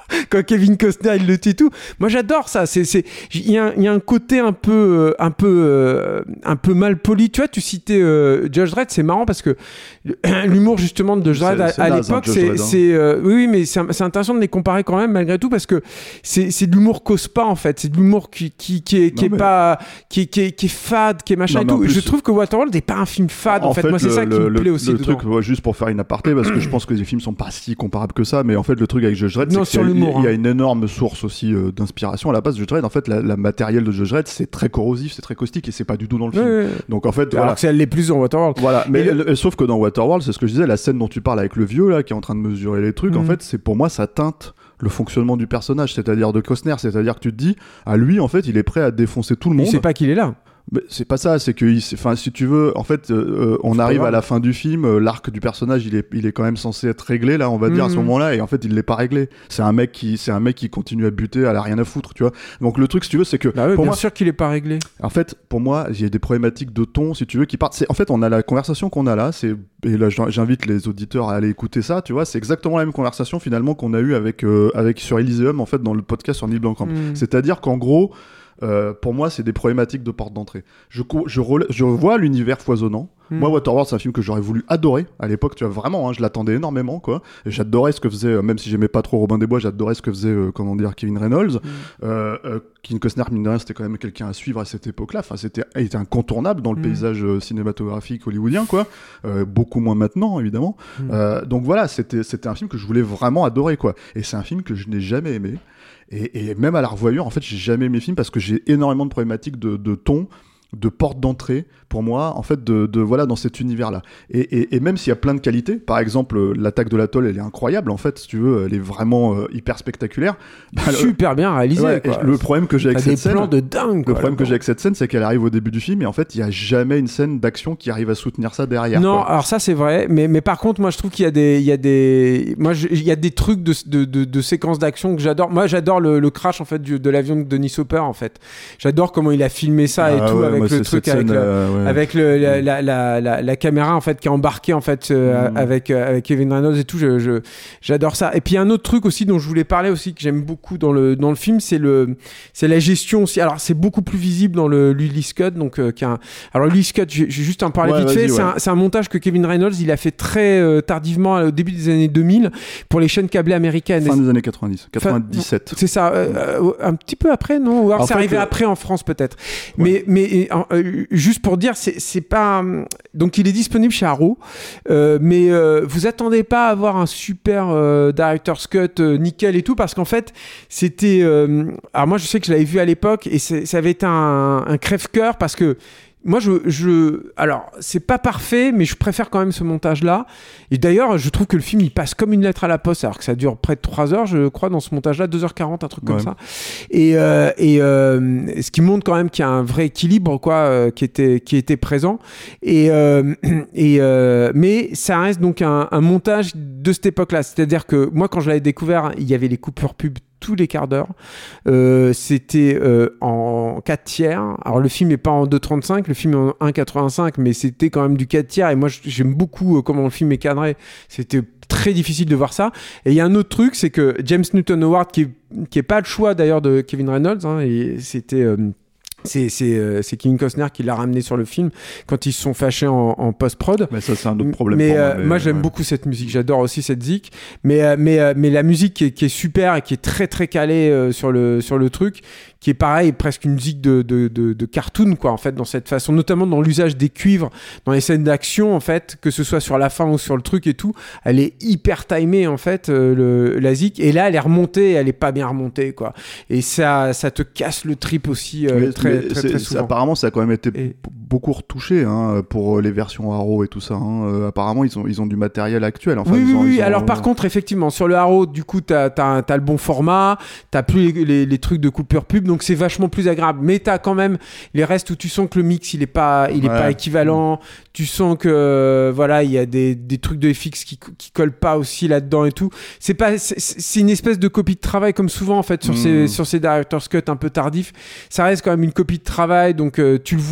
[SPEAKER 4] quand Kevin Costner il le tue et tout. Moi j'adore ça. C'est c'est il y a il y a un côté un peu un peu euh, un peu mal poli. Tu vois, tu citais euh, Judge Dredd, c'est marrant parce que l'humour justement de Judge Dredd à, à l'époque, c'est
[SPEAKER 3] Dredd,
[SPEAKER 4] c'est euh, oui oui mais c'est c'est intéressant de les comparer quand même malgré tout parce que c'est c'est de l'humour cause pas en fait. C'est de l'humour qui qui qui est, qui non, est mais... pas qui qui est, qui est fade, qui est machin non, et tout. Plus... Je trouve que Waterworld n'est pas un film fade en, en fait. fait. Moi c'est le, ça qui le, me plaît le, aussi.
[SPEAKER 3] Le
[SPEAKER 4] dedans.
[SPEAKER 3] truc, ouais, juste pour faire une aparté parce que je pense que les films sont pas si comparables que ça, mais en fait le truc avec Judge Dredd, c'est qu'il y a, il y a une énorme source aussi euh, d'inspiration à la base de Judge Dredd. En fait, la, la matériel de Judge Dredd, c'est très corrosif, c'est très caustique et c'est pas du tout dans le film.
[SPEAKER 4] Ouais, ouais.
[SPEAKER 3] Donc en fait,
[SPEAKER 4] alors
[SPEAKER 3] voilà.
[SPEAKER 4] que elle l'est plus dans Waterworld.
[SPEAKER 3] Voilà, mais
[SPEAKER 4] le...
[SPEAKER 3] le... sauf que dans Waterworld, c'est ce que je disais, la scène dont tu parles avec le vieux là, qui est en train de mesurer les trucs, mmh. en fait, c'est pour moi ça teinte le fonctionnement du personnage, c'est-à-dire de Costner, c'est-à-dire que tu te dis, à lui, en fait, il est prêt à défoncer tout le monde.
[SPEAKER 4] Il sait pas qu'il est là.
[SPEAKER 3] Mais c'est pas ça, c'est que, enfin, si tu veux, en fait, euh, on arrive à la fin du film, euh, l'arc du personnage, il est, il est quand même censé être réglé là, on va mmh. dire à ce moment-là, et en fait, il l'est pas réglé. C'est un mec qui, c'est un mec qui continue à buter, elle a rien à foutre, tu vois. Donc le truc, si tu veux, c'est que,
[SPEAKER 4] bah oui,
[SPEAKER 3] pour
[SPEAKER 4] bien
[SPEAKER 3] moi,
[SPEAKER 4] sûr qu'il est pas réglé.
[SPEAKER 3] En fait, pour moi, il y a des problématiques de ton, si tu veux, qui partent. C'est, en fait, on a la conversation qu'on a là, c'est, et là, j'invite les auditeurs à aller écouter ça, tu vois, c'est exactement la même conversation finalement qu'on a eu avec, euh, avec sur Elysium, en fait, dans le podcast sur Neil Blomkamp. Mmh. C'est-à-dire qu'en gros. Euh, pour moi, c'est des problématiques de porte d'entrée. Je, je, re, je vois l'univers foisonnant. Mmh. Moi, Waterworld, c'est un film que j'aurais voulu adorer à l'époque. Tu vois, vraiment, hein, je l'attendais énormément, quoi. Et j'adorais ce que faisait, euh, même si j'aimais pas trop Robin des Bois, j'adorais ce que faisait, euh, comment dire, Kevin Reynolds. Mmh. Euh, euh, Kevin Costner, mine de rien, c'était quand même quelqu'un à suivre à cette époque-là. Enfin, c'était, il était incontournable dans le mmh. paysage euh, cinématographique hollywoodien, quoi. Euh, beaucoup moins maintenant, évidemment. Mmh. Euh, donc voilà, c'était, c'était un film que je voulais vraiment adorer, quoi. Et c'est un film que je n'ai jamais aimé. Et, et même à la revoyure, en fait, j'ai jamais aimé le film parce que j'ai énormément de problématiques de, de ton, de porte d'entrée pour moi, en fait, de, de voilà, dans cet univers-là. Et, et, et même s'il y a plein de qualités, par exemple, euh, l'attaque de l'atoll, elle est incroyable, en fait, si tu veux, elle est vraiment euh, hyper spectaculaire.
[SPEAKER 4] Super le... bien réalisé. Ouais, quoi.
[SPEAKER 3] Le problème que j'ai avec cette scène,
[SPEAKER 4] des plans de dingue.
[SPEAKER 3] Le problème que j'ai avec cette scène, c'est qu'elle arrive au début du film et en fait, il y a jamais une scène d'action qui arrive à soutenir ça derrière.
[SPEAKER 4] Non,
[SPEAKER 3] quoi.
[SPEAKER 4] alors ça c'est vrai, mais mais par contre, moi je trouve qu'il y a des, il y a des, moi il y a des trucs de de, de, de séquences d'action que j'adore. Moi, j'adore le, le crash en fait du, de l'avion de Dennis Hopper en fait. J'adore comment il a filmé ça et
[SPEAKER 3] ah,
[SPEAKER 4] tout
[SPEAKER 3] ouais,
[SPEAKER 4] avec
[SPEAKER 3] moi,
[SPEAKER 4] le truc avec,
[SPEAKER 3] scène,
[SPEAKER 4] le,
[SPEAKER 3] euh, ouais.
[SPEAKER 4] avec le, la, la, la, la, la caméra en fait qui est embarquée en fait euh, mmh. avec euh, avec Kevin Reynolds et tout. Je, je j'adore ça. Et puis il y a un autre truc aussi dont je voulais parler aussi que j'aime beaucoup dans le dans le film, c'est le c'est la gestion aussi. Alors c'est beaucoup plus visible dans le Lily Scott, donc euh, qui a un... alors Lily Scott, j'ai juste en parler
[SPEAKER 3] ouais,
[SPEAKER 4] vite fait.
[SPEAKER 3] Ouais.
[SPEAKER 4] C'est un, c'est un montage que Kevin Reynolds il a fait très euh, tardivement au début des années deux mille pour les chaînes câblées américaines.
[SPEAKER 3] Fin des années quatre-vingt-dix, quatre-vingt-dix-sept.
[SPEAKER 4] Enfin, c'est ça, euh, euh, un petit peu après, non? Ou alors en c'est fait, arrivé euh... après en France peut-être. Ouais. Mais mais euh, juste pour dire, c'est c'est pas donc il est disponible chez Arrow, euh, mais euh, vous attendez pas à avoir un super euh, director's cut euh, nickel et tout parce qu'en fait c'était euh... alors moi je sais que je l'avais vu à l'époque et ça avait été un, un crève-cœur parce que moi, je, je, alors, c'est pas parfait, mais je préfère quand même ce montage-là. Et d'ailleurs, je trouve que le film, il passe comme une lettre à la poste, alors que ça dure près de trois heures, je crois, dans ce montage-là, deux heures quarante, un truc ouais. comme ça. Et, euh, et euh, ce qui montre quand même qu'il y a un vrai équilibre, quoi, euh, qui était, qui était présent. Et, euh, et euh, mais ça reste donc un, un montage de cette époque-là. C'est-à-dire que moi, quand je l'avais découvert, il y avait les coupures pub tous les quarts d'heure. Euh, c'était euh, en quatre tiers. Alors le film n'est pas en deux trente-cinq, le film est en un quatre-vingt-cinq, mais c'était quand même du quatre tiers. Et moi, j'aime beaucoup euh, comment le film est cadré. C'était très difficile de voir ça. Et il y a un autre truc, c'est que James Newton Howard, qui qui est pas le choix d'ailleurs de Kevin Reynolds, hein, et c'était euh, C'est, c'est, euh, c'est Kevin Costner qui l'a ramené sur le film quand ils se sont fâchés en, en post-prod.
[SPEAKER 3] Mais ça, c'est un autre problème.
[SPEAKER 4] Mais,
[SPEAKER 3] pour
[SPEAKER 4] euh,
[SPEAKER 3] moi, mais
[SPEAKER 4] moi, j'aime
[SPEAKER 3] ouais.
[SPEAKER 4] beaucoup cette musique. J'adore aussi cette zik. Mais, euh, mais, euh, mais la musique qui est, qui est super et qui est très, très calée euh, sur, le, sur le truc, qui est pareil, presque une musique de, de, de, de cartoon, quoi, en fait, dans cette façon, notamment dans l'usage des cuivres, dans les scènes d'action, en fait, que ce soit sur la fin ou sur le truc et tout. Elle est hyper timée, en fait, euh, le, la zik. Et là, elle est remontée, elle est pas bien remontée, quoi. Et ça, ça te casse le trip aussi euh,
[SPEAKER 3] mais,
[SPEAKER 4] très,
[SPEAKER 3] mais
[SPEAKER 4] très, très souvent.
[SPEAKER 3] Apparemment, ça a quand même été
[SPEAKER 4] et...
[SPEAKER 3] beaucoup retouché hein, pour les versions Arrow et tout ça. Hein. Euh, apparemment, ils ont, ils ont du matériel actuel. Enfin,
[SPEAKER 4] oui,
[SPEAKER 3] ils ont,
[SPEAKER 4] oui,
[SPEAKER 3] ils ont...
[SPEAKER 4] alors par contre, effectivement, sur le Arrow, du coup, t'as, t'as, t'as le bon format, t'as plus les, les, les trucs de coupure pub, donc c'est vachement plus agréable. Mais t'as quand même les restes où tu sens que le mix, il est pas, il est ouais. pas équivalent. Tu sens que, euh, voilà, il y a des, des trucs de F X qui, qui collent pas aussi là-dedans et tout. C'est pas, c'est, c'est une espèce de copie de travail, comme souvent, en fait, sur, mmh. ces, sur ces director's cut un peu tardifs. Ça reste quand même une copie de travail, donc euh, tu le vois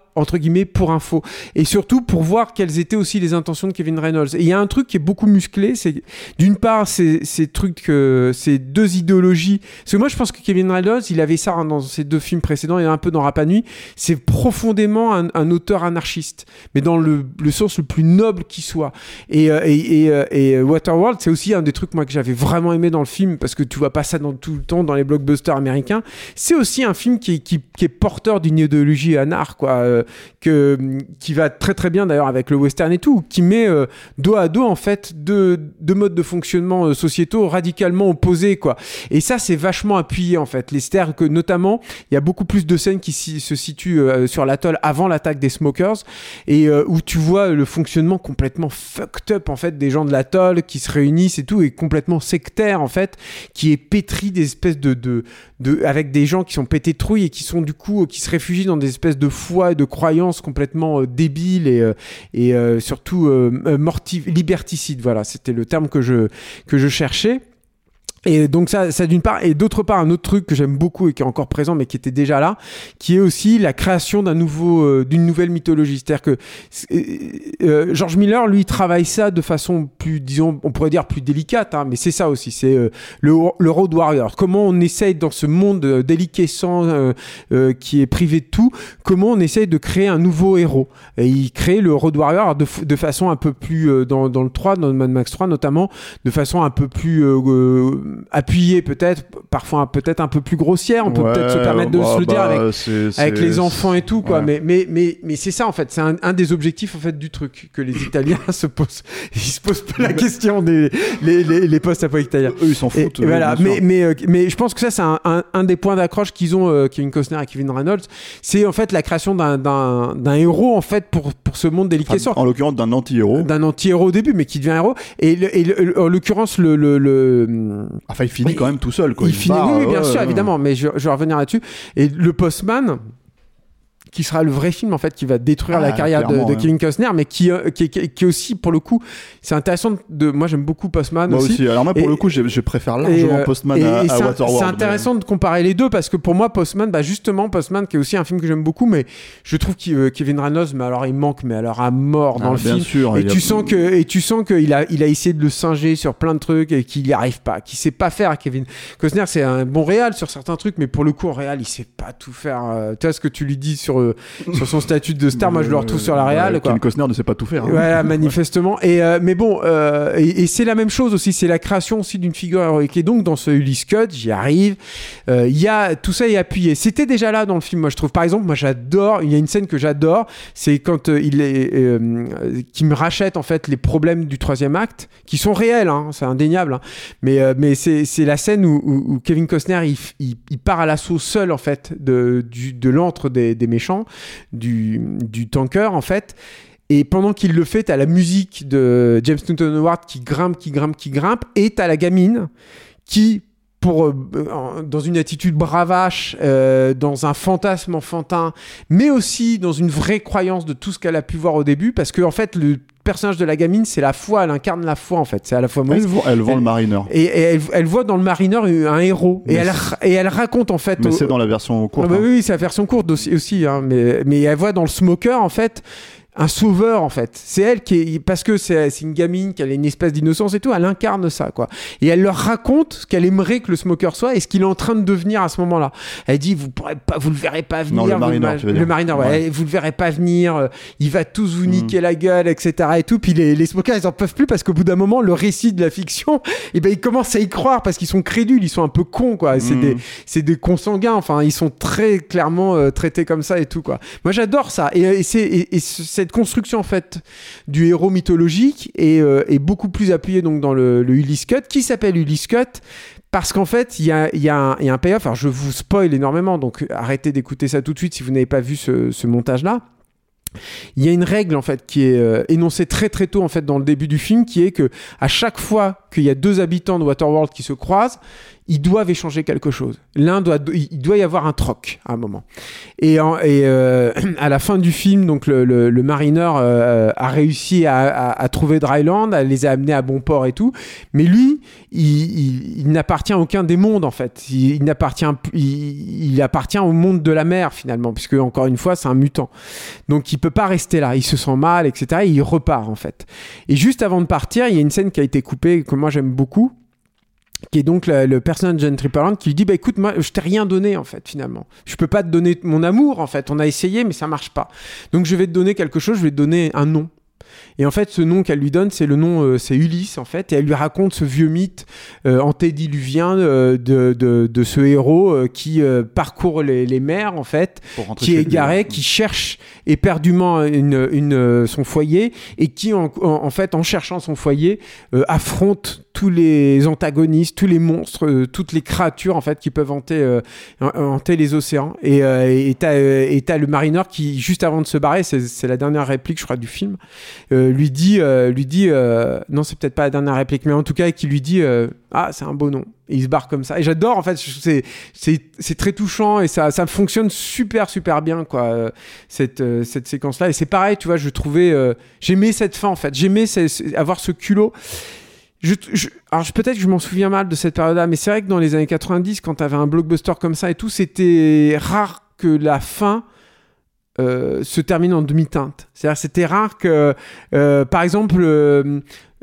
[SPEAKER 4] entre guillemets pour info, et surtout pour voir quelles étaient aussi les intentions de Kevin Reynolds. Et il y a un truc qui est beaucoup musclé, c'est d'une part ces, ces trucs, euh, ces deux idéologies, parce que moi je pense que Kevin Reynolds, il avait ça hein, dans ses deux films précédents et un peu dans Rapa Nui, c'est profondément un, un auteur anarchiste, mais dans le, le sens le plus noble qui soit. Et, euh, et, et, euh, et Waterworld, c'est aussi un des trucs moi que j'avais vraiment aimé dans le film, parce que tu vois pas ça dans, tout le temps dans les blockbusters américains. C'est aussi un film qui, qui, qui est porteur d'une idéologie anar, quoi, euh, que, qui va très très bien d'ailleurs avec le western et tout, qui met euh, dos à dos en fait deux, deux modes de fonctionnement euh, sociétaux radicalement opposés, quoi. Et ça c'est vachement appuyé en fait. Les c'est-à-dire que notamment il y a beaucoup plus de scènes qui si, se situent euh, sur l'atoll avant l'attaque des smokers, et euh, où tu vois le fonctionnement complètement fucked up en fait des gens de l'atoll qui se réunissent et tout, et complètement sectaire en fait, qui est pétri des espèces de, de, de avec des gens qui sont pétés de trouille et qui sont du coup qui se réfugient dans des espèces de foi et de croyances complètement euh, débiles et, euh, et euh, surtout euh, mortif- liberticides. Voilà, c'était le terme que je, que je cherchais. Et donc ça, ça d'une part, et d'autre part un autre truc que j'aime beaucoup et qui est encore présent mais qui était déjà là, qui est aussi la création d'un nouveau, euh, d'une nouvelle mythologie. C'est-à-dire que euh, George Miller, lui, travaille ça de façon plus, disons, on pourrait dire plus délicate, hein, mais c'est ça aussi, c'est euh, le, le Road Warrior. Comment on essaye dans ce monde euh, déliquescent euh, euh, qui est privé de tout, comment on essaye de créer un nouveau héros. Et il crée le Road Warrior de, de façon un peu plus, euh, dans, dans le trois, dans Mad Max trois notamment, de façon un peu plus euh, euh, appuyé peut-être, parfois peut-être un peu plus grossière, on peut
[SPEAKER 3] ouais,
[SPEAKER 4] peut-être se permettre de
[SPEAKER 3] bah,
[SPEAKER 4] se le dire
[SPEAKER 3] bah,
[SPEAKER 4] avec,
[SPEAKER 3] c'est, c'est,
[SPEAKER 4] avec les enfants et tout, quoi.
[SPEAKER 3] Ouais.
[SPEAKER 4] Mais, mais, mais, mais c'est ça en fait, c'est un, un des objectifs en fait du truc, que les Italiens se posent, ils se posent pas la question des les, les, les post-apocalyptiques italiens.
[SPEAKER 3] Eux, ils s'en foutent.
[SPEAKER 4] Et, et voilà,
[SPEAKER 3] bien
[SPEAKER 4] mais,
[SPEAKER 3] sûr.
[SPEAKER 4] mais, euh, mais je pense que ça, c'est un, un, un des points d'accroche qu'ils ont, euh, Kevin Costner et Kevin Reynolds, c'est en fait la création d'un, d'un, d'un héros en fait pour, pour ce monde déliquescent.
[SPEAKER 3] Enfin, en l'occurrence, d'un anti-héros.
[SPEAKER 4] D'un anti-héros au début, mais qui devient héros. Et, le, et le, en l'occurrence, le, le, le...
[SPEAKER 3] Enfin, il finit quand même tout seul, quoi.
[SPEAKER 4] Il,
[SPEAKER 3] Il
[SPEAKER 4] finit,
[SPEAKER 3] part,
[SPEAKER 4] oui, oui, bien
[SPEAKER 3] ouais,
[SPEAKER 4] sûr,
[SPEAKER 3] ouais.
[SPEAKER 4] évidemment, mais je, je vais revenir là-dessus. Et le Postman, qui sera le vrai film en fait qui va détruire
[SPEAKER 3] Ah,
[SPEAKER 4] la carrière de, de
[SPEAKER 3] ouais.
[SPEAKER 4] Kevin Costner, mais qui, euh, qui, qui, qui aussi pour le coup c'est intéressant de, moi j'aime beaucoup Postman
[SPEAKER 3] Moi
[SPEAKER 4] aussi.
[SPEAKER 3] aussi. Alors moi pour
[SPEAKER 4] Et-
[SPEAKER 3] le coup je, je préfère
[SPEAKER 4] et,
[SPEAKER 3] largement
[SPEAKER 4] euh,
[SPEAKER 3] Postman
[SPEAKER 4] et-
[SPEAKER 3] à,
[SPEAKER 4] et
[SPEAKER 3] à
[SPEAKER 4] c'est,
[SPEAKER 3] Waterworld.
[SPEAKER 4] c'est intéressant de comparer les deux parce que pour moi Postman, bah justement Postman qui est aussi un film que j'aime beaucoup, mais je trouve que euh, Kevin Reynolds, mais alors il manque mais alors à mort
[SPEAKER 3] Mais...
[SPEAKER 4] dans
[SPEAKER 3] Ah,
[SPEAKER 4] le
[SPEAKER 3] bien
[SPEAKER 4] film.
[SPEAKER 3] sûr.
[SPEAKER 4] Et
[SPEAKER 3] il y a-
[SPEAKER 4] tu sens que et tu sens qu'il a il a essayé de le singer sur plein de trucs et qu'il n'y arrive pas, qu'il sait pas faire. Kevin Costner c'est un bon réal sur certains trucs, mais pour le coup en réal il sait pas tout faire. Euh, tu vois ce que tu lui dis sur euh, sur son statut de star, moi je le retrouve sur la réal.
[SPEAKER 3] Ouais,
[SPEAKER 4] Quoi.
[SPEAKER 3] Kevin Costner ne sait pas tout faire. Hein.
[SPEAKER 4] Voilà, manifestement. Et euh, mais bon, euh, et, et c'est la même chose aussi. C'est la création aussi d'une figure héroïque. Et donc dans ce Ulysse Cut, j'y arrive. Il euh, y a tout ça est appuyé. C'était déjà là dans le film. Moi, je trouve. Par exemple, moi, j'adore. Il y a une scène que j'adore. C'est quand euh, il est, euh, qui me rachète en fait les problèmes du troisième acte, qui sont réels. Hein, c'est indéniable. Hein. Mais euh, mais c'est c'est la scène où, où, où Kevin Costner il, il, il part à l'assaut seul en fait de du de l'antre des, des méchants, du du tanker en fait. Et pendant qu'il le fait, t'as la musique de James Newton Howard qui grimpe, qui grimpe, qui grimpe, et t'as la gamine qui, pour, euh, dans une attitude bravache, euh, dans un fantasme enfantin, mais aussi dans une vraie croyance de tout ce qu'elle a pu voir au début, parce que en fait, le personnage de la gamine, c'est la foi, elle incarne la foi en fait, c'est à la fois
[SPEAKER 3] Elle
[SPEAKER 4] Moïse.
[SPEAKER 3] vend, elle vend
[SPEAKER 4] Elle-
[SPEAKER 3] le marineur.
[SPEAKER 4] Et, et elle, elle voit dans le marineur un héros, et
[SPEAKER 3] Mais
[SPEAKER 4] elle,
[SPEAKER 3] c'est-
[SPEAKER 4] et elle raconte en fait.
[SPEAKER 3] Mais
[SPEAKER 4] au-
[SPEAKER 3] c'est dans la version courte.
[SPEAKER 4] ah bah
[SPEAKER 3] hein.
[SPEAKER 4] oui, oui, c'est la version courte aussi, aussi hein, mais, mais elle voit dans le smoker, en fait, un sauveur, en fait. C'est elle qui est... Parce que c'est, c'est une gamine, qui a une espèce d'innocence et tout, elle incarne ça, quoi. Et elle leur raconte ce qu'elle aimerait que le smoker soit et ce qu'il est en train de devenir à ce moment-là. Elle dit, vous pourrez pas, vous le verrez pas venir.
[SPEAKER 3] Non, le
[SPEAKER 4] vous
[SPEAKER 3] marineur,
[SPEAKER 4] ma-
[SPEAKER 3] tu veux
[SPEAKER 4] Le
[SPEAKER 3] dire.
[SPEAKER 4] marineur, ouais.
[SPEAKER 3] Ouais.
[SPEAKER 4] Vous le verrez pas venir, euh, il va tous vous
[SPEAKER 3] Mm.
[SPEAKER 4] niquer la gueule, et cetera. Et tout. Puis les, les smokers, ils en peuvent plus parce qu'au bout d'un moment, le récit de la fiction, et ben, ils commencent à y croire parce qu'ils sont crédules, ils sont un peu cons, quoi. C'est
[SPEAKER 3] Mm.
[SPEAKER 4] des, c'est des consanguins, enfin ils sont très clairement euh, traités comme ça et tout, quoi. Moi j'adore ça et, et, c'est, et, et ce- cette construction en fait du héros mythologique est, euh, est beaucoup plus appuyée donc dans le, le Ulysse Cut, qui s'appelle Ulysse Cut parce qu'en fait il y a, il y, a un- il y a un payoff. Alors je vous spoil énormément, donc arrêtez d'écouter ça tout de suite si vous n'avez pas vu ce, ce montage là. Il y a une règle en fait qui est euh, énoncée très très tôt en fait dans le début du film, qui est que à chaque fois qu'il y a deux habitants de Waterworld qui se croisent, ils doivent échanger quelque chose. L'un doit, il doit y avoir un troc à un moment. Et, en, et euh, à la fin du film, donc le, le, le marineur euh, a réussi à, à, à trouver Dryland, à les amener à bon port et tout. Mais lui, il, il, il n'appartient à aucun des mondes en fait. Il, il n'appartient, il, il appartient au monde de la mer finalement, puisque encore une fois, c'est un mutant. Donc il peut pas rester là. Il se sent mal, et cetera. Et il repart en fait. Et juste avant de partir, il y a une scène qui a été coupée que moi j'aime beaucoup, qui est donc le, le personnage de James Tripperland qui lui dit bah écoute, moi je t'ai rien donné en fait finalement, je peux pas te donner mon amour en fait, on a essayé mais ça marche pas, donc je vais te donner quelque chose, je vais te donner un nom. Et en fait, ce nom qu'elle lui donne, c'est le nom, euh, c'est Ulysse en fait, et elle lui raconte ce vieux mythe euh, antédiluvien euh, de, de, de ce héros euh, qui euh, parcourt les, les mers en fait, qui est égaré, qui cherche éperdument une, une, euh, son foyer, et qui en, en, en fait, en cherchant son foyer, euh, affronte tous les antagonistes, tous les monstres, euh, toutes les créatures en fait qui peuvent hanter, euh, hanter les océans. Et euh, et t'as, euh, et t'as le marineur qui, juste avant de se barrer, c'est, c'est la dernière réplique, je crois, du film. Euh, lui dit, euh, lui dit euh, non, c'est peut-être pas la dernière réplique, mais en tout cas, qui lui dit euh, ah, c'est un beau nom. Et il se barre comme ça. Et j'adore, en fait, c'est, c'est, c'est très touchant et ça, ça fonctionne super, super bien, quoi, euh, cette, euh, cette séquence-là. Et c'est pareil, tu vois, je trouvais, euh, j'aimais cette fin, en fait. J'aimais c'est, c'est, avoir ce culot. Je, je, alors je, peut-être que je m'en souviens mal de cette période-là, mais c'est vrai que dans les années quatre-vingt-dix, quand t'avais un blockbuster comme ça et tout, c'était rare que la fin euh, se termine en demi-teinte. C'est-à-dire c'était rare que, euh, par exemple, euh,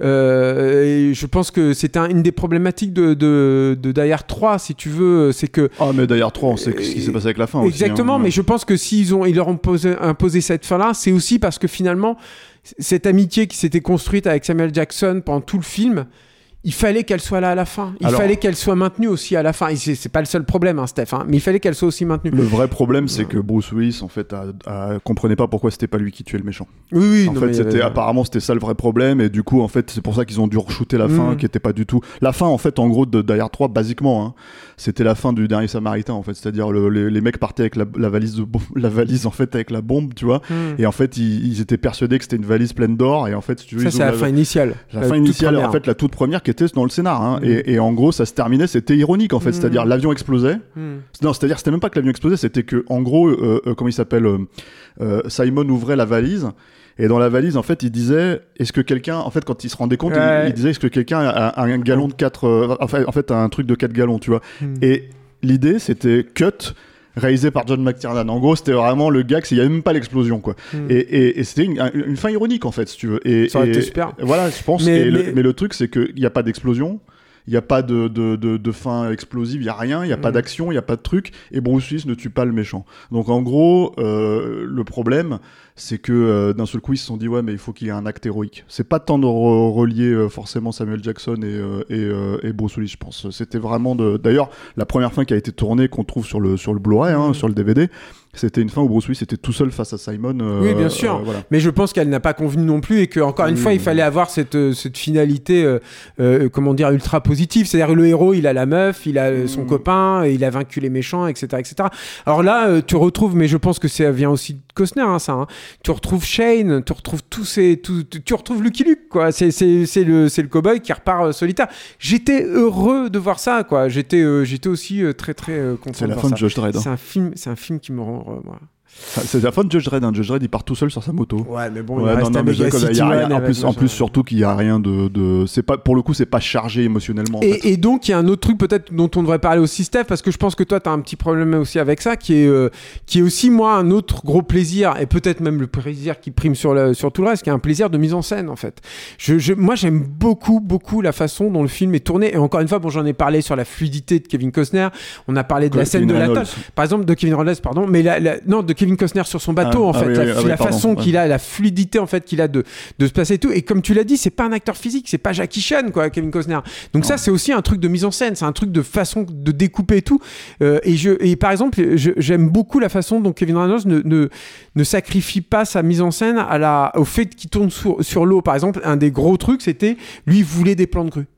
[SPEAKER 4] euh, je pense que c'est un, une des problématiques de, de, de Die Hard trois, si tu veux, c'est que...
[SPEAKER 3] Ah, mais Die Hard trois, on sait ce qui s'est passé avec la fin aussi.
[SPEAKER 4] Exactement, hein, mais je pense que s'ils ont, ils leur ont posé, imposé cette fin-là, c'est aussi parce que finalement, cette amitié qui s'était construite avec Samuel Jackson pendant tout le film, il fallait qu'elle soit là à la fin. Il Alors, fallait qu'elle soit maintenue aussi à la fin. Et c'est, c'est pas le seul problème, hein, Steph, hein, mais il fallait qu'elle soit aussi maintenue.
[SPEAKER 3] Le vrai problème, c'est que Bruce Willis, en fait, a, a, comprenait pas pourquoi c'était pas lui qui tuait le méchant.
[SPEAKER 4] Oui, oui.
[SPEAKER 3] En
[SPEAKER 4] non,
[SPEAKER 3] fait,
[SPEAKER 4] mais
[SPEAKER 3] c'était,
[SPEAKER 4] euh...
[SPEAKER 3] apparemment, c'était ça le vrai problème. Et du coup, en fait, c'est pour ça qu'ils ont dû re-shooter la fin, mmh. qui était pas du tout... La fin, en fait, en gros, de Die Hard trois, basiquement, hein, c'était la fin du Dernier Samaritain, en fait. C'est-à-dire, le, les, les mecs partaient avec la, la valise, de, la valise, en fait, avec la bombe, tu vois. Mmh. Et en fait, ils, ils étaient persuadés que c'était une valise pleine d'or. Et en fait, si tu veux,
[SPEAKER 4] ça, c'est la,
[SPEAKER 3] la
[SPEAKER 4] fin initiale.
[SPEAKER 3] La, la fin initiale, en fait, la toute première qui était dans le scénar, hein. Mmh. Et, et en gros, ça se terminait, c'était ironique, en fait. Mmh. C'est-à-dire, l'avion explosait. Mmh. Non, c'est-à-dire, c'était même pas que l'avion explosait, c'était que, en gros, euh, euh, comment il s'appelle, euh, euh, Simon ouvrait la valise. Et dans la valise, en fait, il disait, est-ce que quelqu'un, en fait, quand il se rendait compte, ouais. il, il disait, est-ce que quelqu'un a, a un gallon de quatre, euh, enfin, en fait, un truc de quatre gallons, tu vois. Mm. Et l'idée, c'était Cut, réalisé par John McTiernan. En gros, c'était vraiment le gag, il n'y avait même pas l'explosion, quoi. Mm. Et, et, et c'était une, une fin ironique, en fait, si tu veux. Et,
[SPEAKER 4] ça aurait
[SPEAKER 3] et,
[SPEAKER 4] été super.
[SPEAKER 3] Voilà, je pense.
[SPEAKER 4] Mais,
[SPEAKER 3] et
[SPEAKER 4] mais...
[SPEAKER 3] Le, mais le truc, c'est qu'il n'y a pas d'explosion. Il n'y a pas de, de, de, de fin explosive, il n'y a rien, il n'y a mmh. pas d'action, il n'y a pas de truc, et Bruce Willis ne tue pas le méchant. Donc en gros, euh, le problème, c'est que euh, d'un seul coup, ils se sont dit, ouais, mais il faut qu'il y ait un acte héroïque. C'est pas tant de re- relier euh, forcément Samuel Jackson et, euh, et, euh, et Bruce Willis, je pense. C'était vraiment de... D'ailleurs, la première fin qui a été tournée, qu'on trouve sur le, sur le Blu-ray, hein, mmh. sur le D V D, c'était une fin où Bruce Willis était tout seul face à Simon. Euh,
[SPEAKER 4] oui, bien sûr. Euh, voilà. Mais je pense qu'elle n'a pas convenu non plus et qu'encore une oui, fois, il fallait avoir cette, cette finalité, euh, euh, comment dire, ultra positive. C'est-à-dire le héros, il a la meuf, il a mmh. son copain, il a vaincu les méchants, et cetera, et cetera. Alors là, euh, tu retrouves, mais je pense que ça vient aussi de Costner, hein, ça. Hein. Tu retrouves Shane, tu retrouves tous ces, tout, tu retrouves Lucky Luke, quoi. C'est, c'est, c'est le, c'est le cow-boy qui repart euh, solitaire. J'étais heureux de voir ça, quoi. J'étais, euh, j'étais aussi euh, très, très euh, content.
[SPEAKER 3] C'est
[SPEAKER 4] de
[SPEAKER 3] la
[SPEAKER 4] voir
[SPEAKER 3] fin
[SPEAKER 4] ça.
[SPEAKER 3] de Judge Dredd. Hein.
[SPEAKER 4] C'est un film, c'est un film qui me rend heureux, moi.
[SPEAKER 3] C'est la fin de Judge Dredd. Hein. Judge Dredd, il part tout seul sur sa moto.
[SPEAKER 4] Ouais, mais bon,
[SPEAKER 3] ouais,
[SPEAKER 4] il reste
[SPEAKER 3] non, non,
[SPEAKER 4] un méga City One.
[SPEAKER 3] En plus, en plus, surtout qu'il y a rien de, de, c'est pas, pour le coup, c'est pas chargé émotionnellement. En
[SPEAKER 4] et,
[SPEAKER 3] fait.
[SPEAKER 4] et donc, il y a un autre truc peut-être dont on devrait parler aussi, Steph, parce que je pense que toi, t'as un petit problème aussi avec ça, qui est, euh, qui est aussi moi un autre gros plaisir, et peut-être même le plaisir qui prime sur, le, sur tout le reste, qui est un plaisir de mise en scène, en fait. Je, je, moi, j'aime beaucoup, beaucoup la façon dont le film est tourné. Et encore une fois, bon, j'en ai parlé sur la fluidité de Kevin Costner. On a parlé de Kevin la scène de l'atoll, par exemple, de Kevin Reynolds, pardon, mais la, la, non, de Kevin Costner sur son bateau, ah, en fait. Ah, oui, la, oui, la oui, façon pardon, qu'il ouais. a, la fluidité en fait qu'il a de, de se placer et tout. Et comme tu l'as dit, c'est pas un acteur physique, c'est pas Jackie Chan, quoi, Kevin Costner. Donc non. ça, c'est aussi un truc de mise en scène, c'est un truc de façon de découper et tout. Euh, et, je, et par exemple, je, j'aime beaucoup la façon dont Kevin Reynolds ne, ne, ne sacrifie pas sa mise en scène à la, au fait qu'il tourne sur, sur l'eau. Par exemple, un des gros trucs, c'était lui, il voulait des plans de grue.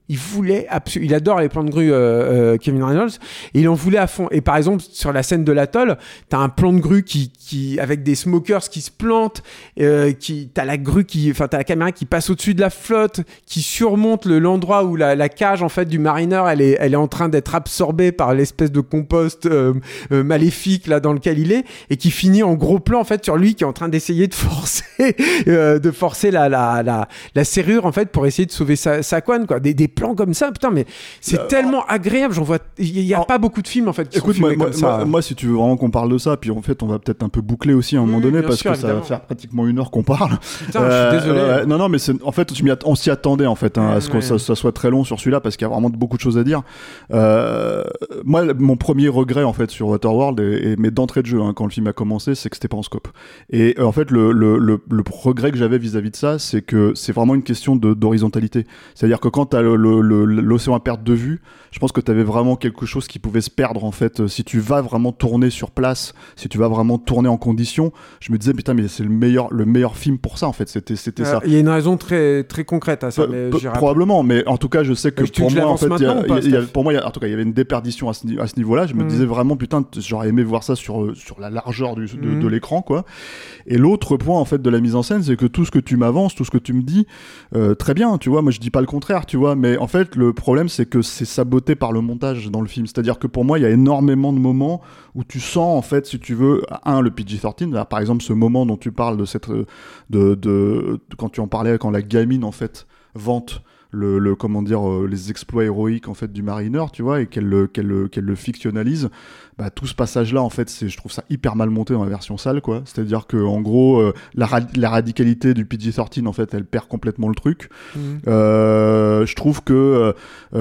[SPEAKER 4] il voulait absolument, il adore les plans de grue, euh, euh, Kevin Reynolds, et il en voulait à fond. Et par exemple, sur la scène de l'atoll, t'as un plan de grue qui, qui, avec des smokers qui se plantent, euh, qui, t'as la grue qui, enfin, t'as la caméra qui passe au-dessus de la flotte, qui surmonte le, l'endroit où la, la cage, en fait, du mariner, elle est, elle est en train d'être absorbée par l'espèce de compost, euh, euh, maléfique, là, dans lequel il est, et qui finit en gros plan, en fait, sur lui qui est en train d'essayer de forcer, euh, de forcer la, la, la, la serrure, en fait, pour essayer de sauver sa, sa couenne, quoi. Des, des plans comme ça, putain, mais c'est euh, tellement agréable. J'en vois, il y a alors, pas beaucoup de films en fait. Qui
[SPEAKER 3] écoute,
[SPEAKER 4] sont
[SPEAKER 3] moi,
[SPEAKER 4] comme
[SPEAKER 3] moi,
[SPEAKER 4] ça.
[SPEAKER 3] Moi, moi, si tu veux vraiment qu'on parle de ça, puis en fait, on va peut-être un peu boucler aussi à un moment mmh, donné parce sûr, que évidemment. Ça va faire pratiquement une heure qu'on parle.
[SPEAKER 4] Putain, euh, je suis désolé. Euh,
[SPEAKER 3] non, non, mais c'est, en fait, on s'y attendait en fait hein, mmh, à ce que ouais. ça, ça soit très long sur celui-là parce qu'il y a vraiment beaucoup de choses à dire. Euh, moi, mon premier regret en fait sur Waterworld et, et mais d'entrée de jeu hein, quand le film a commencé, c'est que c'était pas en scope. Et euh, en fait, le, le, le, le regret que j'avais vis-à-vis de ça, c'est que c'est vraiment une question de, d'horizontalité. C'est-à-dire que quand t'as le, le, le, l'océan à perte de vue, je pense que tu avais vraiment quelque chose qui pouvait se perdre en fait. Si tu vas vraiment tourner sur place, si tu vas vraiment tourner en condition, je me disais putain mais c'est le meilleur, le meilleur film pour ça en fait. C'était, c'était euh, ça.
[SPEAKER 4] Il y a une raison très, très concrète à ça.
[SPEAKER 3] Pe- mais pe- probablement, mais en tout cas je sais que
[SPEAKER 4] mais
[SPEAKER 3] pour moi en fait, y a,
[SPEAKER 4] pas,
[SPEAKER 3] y a, pour moi, y a, en tout cas il y avait une déperdition à ce, à ce niveau-là. Je me mmh. disais vraiment putain j'aurais aimé voir ça sur sur la largeur du, de, mmh. de l'écran quoi. Et l'autre point en fait de la mise en scène, c'est que tout ce que tu m'avances, tout ce que tu me dis, euh, très bien, tu vois. Moi je dis pas le contraire, tu vois, mais en fait le problème c'est que c'est saboté par le montage dans le film. C'est-à-dire que pour moi, il y a énormément de moments où tu sens, en fait, si tu veux, un, le P G treize, là, par exemple, ce moment dont tu parles de cette, de, de, de, quand tu en parlais, quand la gamine, en fait, vante le, le comment dire, euh, les exploits héroïques, en fait, du mariner, tu vois, et qu'elle le, qu'elle, qu'elle le fictionnalise. Bah, tout ce passage-là, en fait, c'est, je trouve ça hyper mal monté dans la version sale, quoi. C'est-à-dire que, en gros, euh, la, ra- la radicalité du P G treize, en fait, elle perd complètement le truc. Mmh. Euh, je trouve que,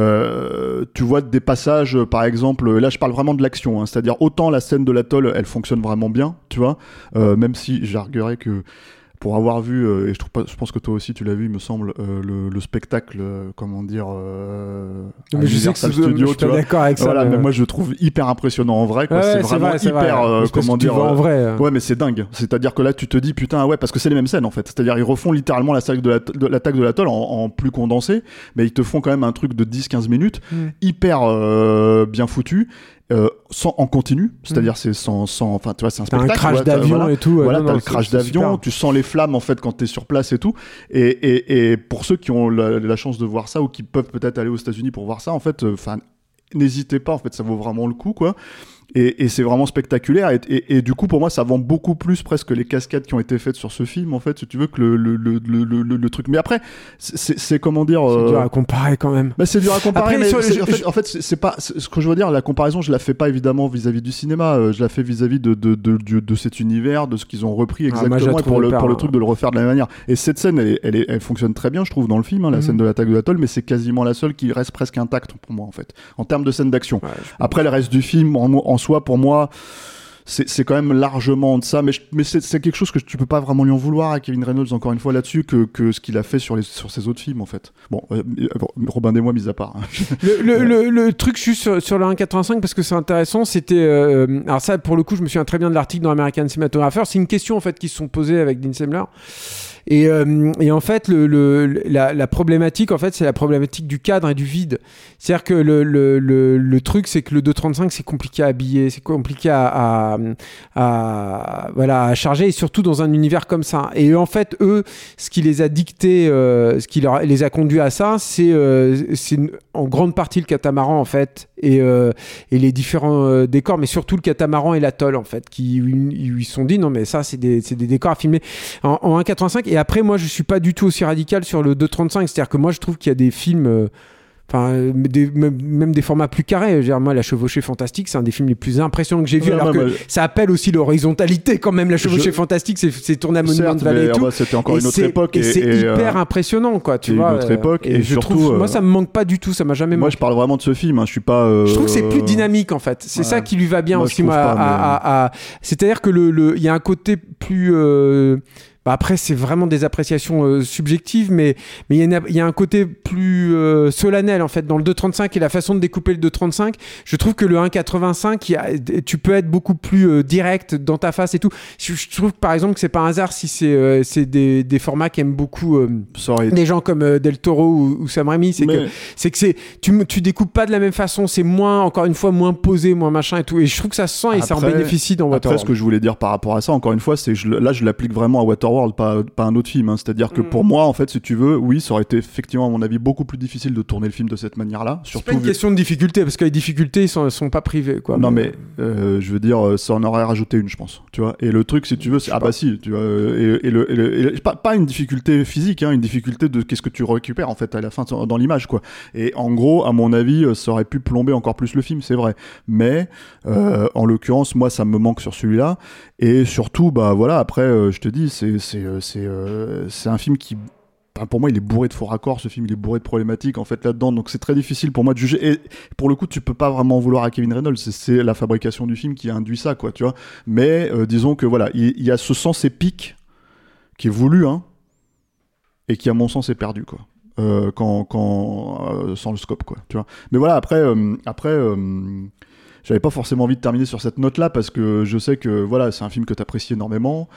[SPEAKER 3] euh, tu vois des passages, par exemple, là, je parle vraiment de l'action, hein, c'est-à-dire autant la scène de l'atoll, elle fonctionne vraiment bien, tu vois, euh, même si j'arguerais que pour avoir vu, euh, et je, trouve pas, je pense que toi aussi tu l'as vu, il me semble, euh, le, le spectacle, euh, comment dire, euh,
[SPEAKER 4] mais je sais que Studio, je suis pas d'accord avec ça.
[SPEAKER 3] Voilà,
[SPEAKER 4] mais
[SPEAKER 3] mais moi je le trouve hyper impressionnant en vrai, quoi. Ouais, c'est, c'est vraiment vrai, c'est hyper, euh, comment dire,
[SPEAKER 4] en vrai. Euh...
[SPEAKER 3] Ouais, mais c'est dingue. C'est-à-dire que là tu te dis putain, ouais, parce que c'est les mêmes scènes en fait. C'est-à-dire ils refont littéralement la salle de, la, de l'attaque de l'atoll en, en plus condensé, mais ils te font quand même un truc de dix quinze minutes, mm. hyper euh, bien foutu. Euh, sans en continu, c'est-à-dire mmh. c'est sans, sans, enfin tu vois c'est un
[SPEAKER 4] t'as
[SPEAKER 3] spectacle.
[SPEAKER 4] Un crash
[SPEAKER 3] ouais,
[SPEAKER 4] d'avion
[SPEAKER 3] voilà,
[SPEAKER 4] et tout.
[SPEAKER 3] Voilà,
[SPEAKER 4] non,
[SPEAKER 3] t'as
[SPEAKER 4] non,
[SPEAKER 3] le crash
[SPEAKER 4] c'est,
[SPEAKER 3] d'avion,
[SPEAKER 4] c'est
[SPEAKER 3] tu sens les flammes en fait quand t'es sur place et tout. Et, et, et pour ceux qui ont la, la chance de voir ça ou qui peuvent peut-être aller aux États-Unis pour voir ça, en fait, enfin euh, n'hésitez pas, en fait, ça vaut vraiment le coup, quoi. Et, et c'est vraiment spectaculaire et, et, et du coup pour moi ça vend beaucoup plus presque les cascades qui ont été faites sur ce film en fait si tu veux que le, le, le, le, le, le truc mais après c'est, c'est, c'est comment dire
[SPEAKER 4] c'est
[SPEAKER 3] euh...
[SPEAKER 4] dur à comparer quand même
[SPEAKER 3] bah, c'est dur à comparer
[SPEAKER 4] après,
[SPEAKER 3] mais
[SPEAKER 4] sur,
[SPEAKER 3] c'est,
[SPEAKER 4] je,
[SPEAKER 3] en, fait,
[SPEAKER 4] je...
[SPEAKER 3] en fait c'est, c'est pas c'est, ce que je veux dire la comparaison je la fais pas évidemment vis-à-vis du cinéma euh, je la fais vis-à-vis de, de, de, de, de cet univers de ce qu'ils ont repris exactement ah, moi, pour, le, pour le truc de le refaire de la même manière et cette scène elle, elle, elle, elle fonctionne très bien je trouve dans le film hein, la mm-hmm. scène de l'attaque de l'atoll mais c'est quasiment la seule qui reste presque intacte pour moi en fait en termes de scène d'action ouais, après le reste du film en, en soi pour moi C'est, c'est quand même largement de ça, mais, je, mais c'est, c'est quelque chose que tu peux pas vraiment lui en vouloir à Kevin Reynolds, encore une fois, là-dessus, que, que ce qu'il a fait sur, les, sur ses autres films, en fait. Bon, euh, Robin des Bois, mis à part.
[SPEAKER 4] le, le, le, le truc, juste sur, sur le un virgule quatre-vingt-cinq, parce que c'est intéressant, c'était... Euh, alors ça, pour le coup, je me souviens très bien de l'article dans American Cinematographer. C'est une question, en fait, qui se sont posées avec Dean Semler. Et, euh, et en fait, le, le, la, la problématique, en fait, c'est la problématique du cadre et du vide. C'est-à-dire que le, le, le, le truc, c'est que le deux trente-cinq, c'est compliqué à habiller, c'est compliqué à, à, à, voilà, à charger, et surtout dans un univers comme ça. Et en fait, eux, ce qui les a dicté, euh, ce qui leur, les a conduits à ça, c'est, euh, c'est en grande partie le catamaran, en fait, et, euh, et les différents euh, décors, mais surtout le catamaran et l'atoll, en fait, qui ils se sont dit, non, mais ça, c'est des, c'est des décors à filmer en, en un virgule quatre-vingt-cinq. Et après, moi, je suis pas du tout aussi radical sur le deux trente-cinq. C'est-à-dire que moi, je trouve qu'il y a des films... Euh, Enfin, des, même des formats plus carrés. Je veux dire, moi, La Chevauchée Fantastique, c'est un des films les plus impressionnants que j'ai vu. Ouais, alors ouais, que ouais. ça appelle aussi l'horizontalité quand même. La Chevauchée je... Fantastique, c'est, c'est tourné à Monument Valley et tout.
[SPEAKER 3] Bah, c'était encore et une autre époque.
[SPEAKER 4] Et, et c'est et hyper euh... impressionnant, quoi. Tu vois.
[SPEAKER 3] Une autre époque.
[SPEAKER 4] Et,
[SPEAKER 3] et
[SPEAKER 4] je
[SPEAKER 3] surtout,
[SPEAKER 4] trouve,
[SPEAKER 3] euh...
[SPEAKER 4] moi, ça me manque pas du tout. Ça m'a jamais manqué.
[SPEAKER 3] Moi, je parle vraiment de ce film. Hein. Je suis pas. Euh...
[SPEAKER 4] Je trouve que c'est plus dynamique, en fait. C'est ouais. ça qui lui va bien
[SPEAKER 3] moi,
[SPEAKER 4] aussi. Moi, pas, à, mais... à, à... C'est-à-dire que le, le, il y a un côté plus. Euh... bah après c'est vraiment des appréciations euh, subjectives, mais mais il y, y a un côté plus euh, solennel en fait dans le deux trente-cinq et la façon de découper le deux trente-cinq. Je trouve que le un quatre-vingt-cinq, y a, tu peux être beaucoup plus euh, direct dans ta face et tout. Je, je trouve par exemple que c'est pas un hasard si c'est euh, c'est des, des formats qu'aiment beaucoup euh, des gens comme euh, Del Toro ou, ou Sam Raimi, c'est mais... que c'est que c'est tu tu découpes pas de la même façon, c'est moins encore une fois moins posé, moins machin et tout, et je trouve que ça se sent et après, ça en bénéficie dans Waterworld.
[SPEAKER 3] Après ce que je voulais dire par rapport à ça encore une fois, c'est je, là je l'applique vraiment à Waterworld, pas pas un autre film, hein. C'est-à-dire que mm. pour moi en fait si tu veux, oui ça aurait été effectivement à mon avis beaucoup plus difficile de tourner le film de cette manière-là.
[SPEAKER 4] Surtout c'est pas une vu... question de difficulté parce que les difficultés ils sont sont pas privées quoi.
[SPEAKER 3] Non mais, mais euh, je veux dire ça en aurait rajouté une je pense, tu vois. Et le truc si tu veux c'est ah bah si tu vois et, et le, et le, et le pas, pas une difficulté physique, hein, une difficulté de qu'est-ce que tu récupères en fait à la fin dans l'image quoi. Et en gros à mon avis ça aurait pu plomber encore plus le film, c'est vrai. Mais euh, en l'occurrence moi ça me manque sur celui-là et surtout bah voilà après euh, je te dis c'est c'est c'est euh, c'est un film qui pour moi il est bourré de faux raccords, ce film il est bourré de problématiques en fait là-dedans, donc c'est très difficile pour moi de juger et pour le coup tu peux pas vraiment vouloir à Kevin Reynolds, c'est, c'est la fabrication du film qui a induit ça quoi tu vois, mais euh, disons que voilà il, il y a ce sens épique qui est voulu hein et qui à mon sens est perdu quoi euh, quand quand euh, sans le scope quoi tu vois, mais voilà après euh, après euh, j'avais pas forcément envie de terminer sur cette note-là parce que je sais que voilà, c'est un film que t'apprécies énormément.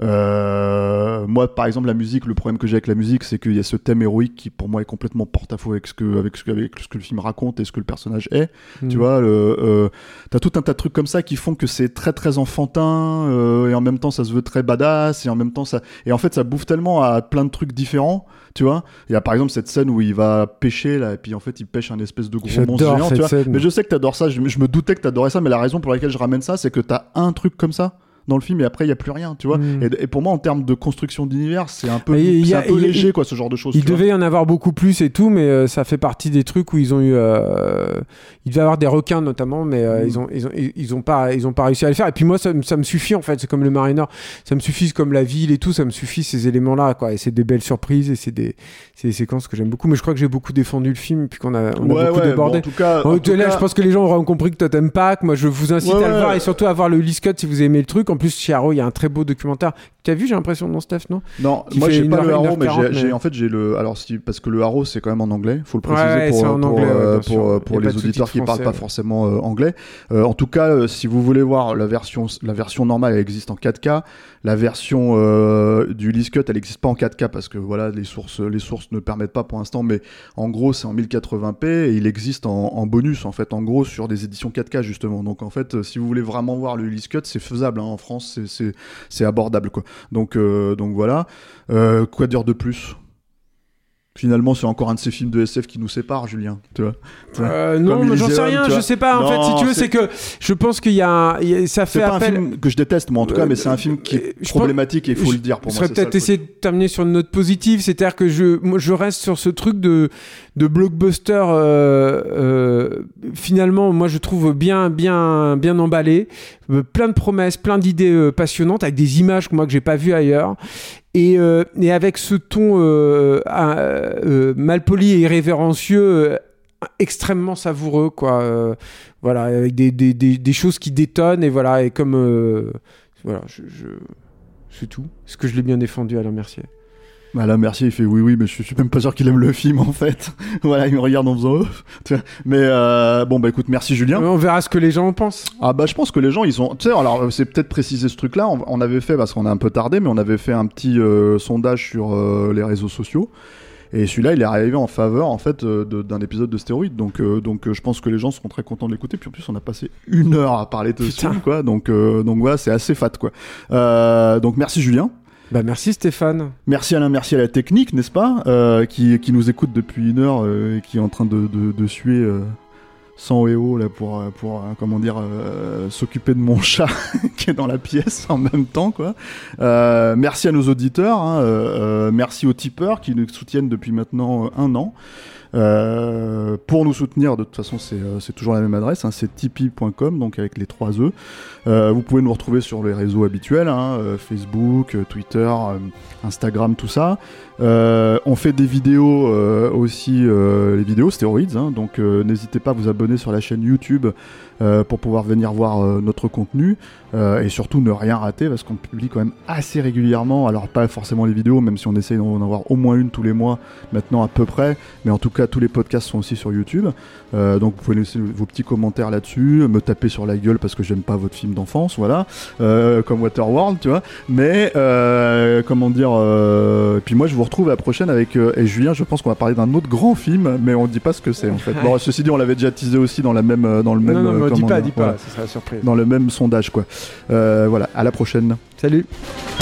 [SPEAKER 3] Euh, moi, par exemple, la musique, le problème que j'ai avec la musique, c'est qu'il y a ce thème héroïque qui, pour moi, est complètement porte-à-faux avec ce que, avec ce que, avec ce que le film raconte et ce que le personnage est. Mmh. Tu vois, le, euh, t'as tout un tas de trucs comme ça qui font que c'est très très enfantin euh, et en même temps ça se veut très badass et en même temps ça, et en fait ça bouffe tellement à plein de trucs différents. Tu vois, il y a par exemple cette scène où il va pêcher là, et puis en fait il pêche un espèce de gros monstre géant. Tu vois, scène. Mais je sais que t'adores ça. Je, je me doutais que t'adorais ça, mais la raison pour laquelle je ramène ça, c'est que t'as un truc comme ça dans le film et après il y a plus rien, tu vois. Mmh. Et, et pour moi en termes de construction d'univers, c'est un peu, c'est a, un peu léger quoi ce genre de choses.
[SPEAKER 4] Il devait y en avoir beaucoup plus et tout, mais euh, ça fait partie des trucs où ils ont eu, euh, il devait y avoir des requins notamment, mais euh, mmh. ils ont ils ont ils ont pas ils ont pas réussi à le faire. Et puis moi ça, ça me suffit en fait, c'est comme le Mariner, ça me suffit comme la ville et tout, ça me suffit ces éléments là quoi. Et c'est des belles surprises et c'est des c'est des séquences que j'aime beaucoup. Mais je crois que j'ai beaucoup défendu le film puis qu'on a on a
[SPEAKER 3] ouais,
[SPEAKER 4] beaucoup
[SPEAKER 3] ouais,
[SPEAKER 4] débordé.
[SPEAKER 3] Bon, en tout cas,
[SPEAKER 4] en
[SPEAKER 3] en
[SPEAKER 4] tout
[SPEAKER 3] tout
[SPEAKER 4] là,
[SPEAKER 3] cas...
[SPEAKER 4] je pense que les gens auront compris que toi t'aimes pas, que moi je vous incite ouais, à le ouais, voir ouais. Et surtout à voir le Release Cut si vous aimez le truc. En plus chez Arrow il y a un très beau documentaire. Tu as vu, j'ai l'impression, non, Steph, non
[SPEAKER 3] Non, qui moi j'ai pas le Arrow, mais j'ai, j'ai, en fait j'ai le. Alors, si, parce que le Arrow c'est quand même en anglais, faut le préciser ouais, pour, pour, anglais, euh, ouais, pour, pour, pour les auditeurs qui parlent pas forcément euh, anglais. Euh, en tout cas, euh, si vous voulez voir la version, la version normale, elle existe en quatre K. La version euh, du Release Cut, elle n'existe pas en quatre K parce que voilà, les sources, les sources ne permettent pas pour l'instant, mais en gros, c'est en mille quatre-vingts p et il existe en, en bonus, en fait, en gros, sur des éditions quatre K justement. Donc en fait, si vous voulez vraiment voir le Release Cut, c'est faisable hein, en France, c'est, c'est, c'est abordable quoi. Donc euh, donc voilà. Euh, quoi dire de plus ? Finalement, c'est encore un de ces films de S F qui nous séparent, Julien. Tu vois
[SPEAKER 4] euh, Non, mais j'en sais rien. Je sais pas. En non, fait, si tu veux, c'est, c'est que je pense qu'il y a, il y a ça fait
[SPEAKER 3] c'est pas
[SPEAKER 4] appel.
[SPEAKER 3] un film que je déteste, moi en tout cas, euh, mais c'est un film qui est euh, problématique pense, et il faut le dire pour
[SPEAKER 4] moi.
[SPEAKER 3] Je
[SPEAKER 4] serais peut-être essayer de terminer sur une note positive, c'est-à-dire que je, moi, je reste sur ce truc de, de blockbuster. Euh, euh, finalement, moi, je trouve bien, bien, bien emballé, euh, plein de promesses, plein d'idées euh, passionnantes, avec des images que moi que j'ai pas vues ailleurs. Et, euh, et avec ce ton euh, euh, malpoli et irrévérencieux euh, extrêmement savoureux quoi euh, voilà avec des, des, des, des choses qui détonnent et voilà et comme euh, voilà je, je c'est tout. Est-ce que je l'ai bien défendu Alain Mercier?
[SPEAKER 3] Alain Mercier il fait oui oui mais je suis même pas sûr qu'il aime le film en fait. Voilà il me regarde en faisant mais euh, bon bah écoute merci Julien.
[SPEAKER 4] On verra ce que les gens en pensent.
[SPEAKER 3] Ah bah je pense que les gens ils ont tu sais alors c'est peut-être préciser ce truc là on, on avait fait parce qu'on a un peu tardé mais on avait fait un petit euh, sondage sur euh, les réseaux sociaux et celui-là il est arrivé en faveur en fait euh, de, d'un épisode de Stéroïdes donc euh, donc euh, je pense que les gens seront très contents de l'écouter puis en plus on a passé une heure à parler de ce film quoi donc euh, donc voilà c'est assez fat quoi euh, donc merci Julien.
[SPEAKER 4] Bah merci Stéphane.
[SPEAKER 3] Merci Alain, merci à la technique, n'est-ce pas, euh, qui, qui nous écoute depuis une heure euh, et qui est en train de, de, de suer euh, sans E O là pour, pour euh, comment dire, euh, s'occuper de mon chat qui est dans la pièce en même temps quoi. Euh, merci à nos auditeurs, hein, euh, merci aux tipeurs qui nous soutiennent depuis maintenant un an. Euh, pour nous soutenir, de toute façon, c'est, euh, c'est toujours la même adresse, hein, c'est tipeee point com, donc avec les trois E. Euh, vous pouvez nous retrouver sur les réseaux habituels, hein, euh, Facebook, euh, Twitter, euh, Instagram, tout ça. Euh, on fait des vidéos euh, aussi, euh, les vidéos stéroïdes, hein, donc euh, n'hésitez pas à vous abonner abonner sur la chaîne YouTube euh, pour pouvoir venir voir euh, notre contenu euh, et surtout ne rien rater parce qu'on publie quand même assez régulièrement. Alors pas forcément les vidéos, même si on essaye d'en avoir au moins une tous les mois maintenant à peu près, mais en tout cas tous les podcasts sont aussi sur YouTube. Euh, donc vous pouvez laisser vos petits commentaires là-dessus, me taper sur la gueule parce que j'aime pas votre film d'enfance, voilà, euh, comme Waterworld, tu vois. Mais euh, comment dire euh, puis moi je vous retrouve à la prochaine avec euh, et Julien, je pense qu'on va parler d'un autre grand film, mais on dit pas ce que c'est en fait. Bon, ceci dit, on l'avait déjà teasé aussi dans la même dans le même
[SPEAKER 4] non, non, mais
[SPEAKER 3] euh,
[SPEAKER 4] dis pas,
[SPEAKER 3] dire,
[SPEAKER 4] dis
[SPEAKER 3] voilà,
[SPEAKER 4] pas, ça sera la surprise.
[SPEAKER 3] dans le même sondage quoi. Euh, voilà, à la prochaine.
[SPEAKER 4] Salut.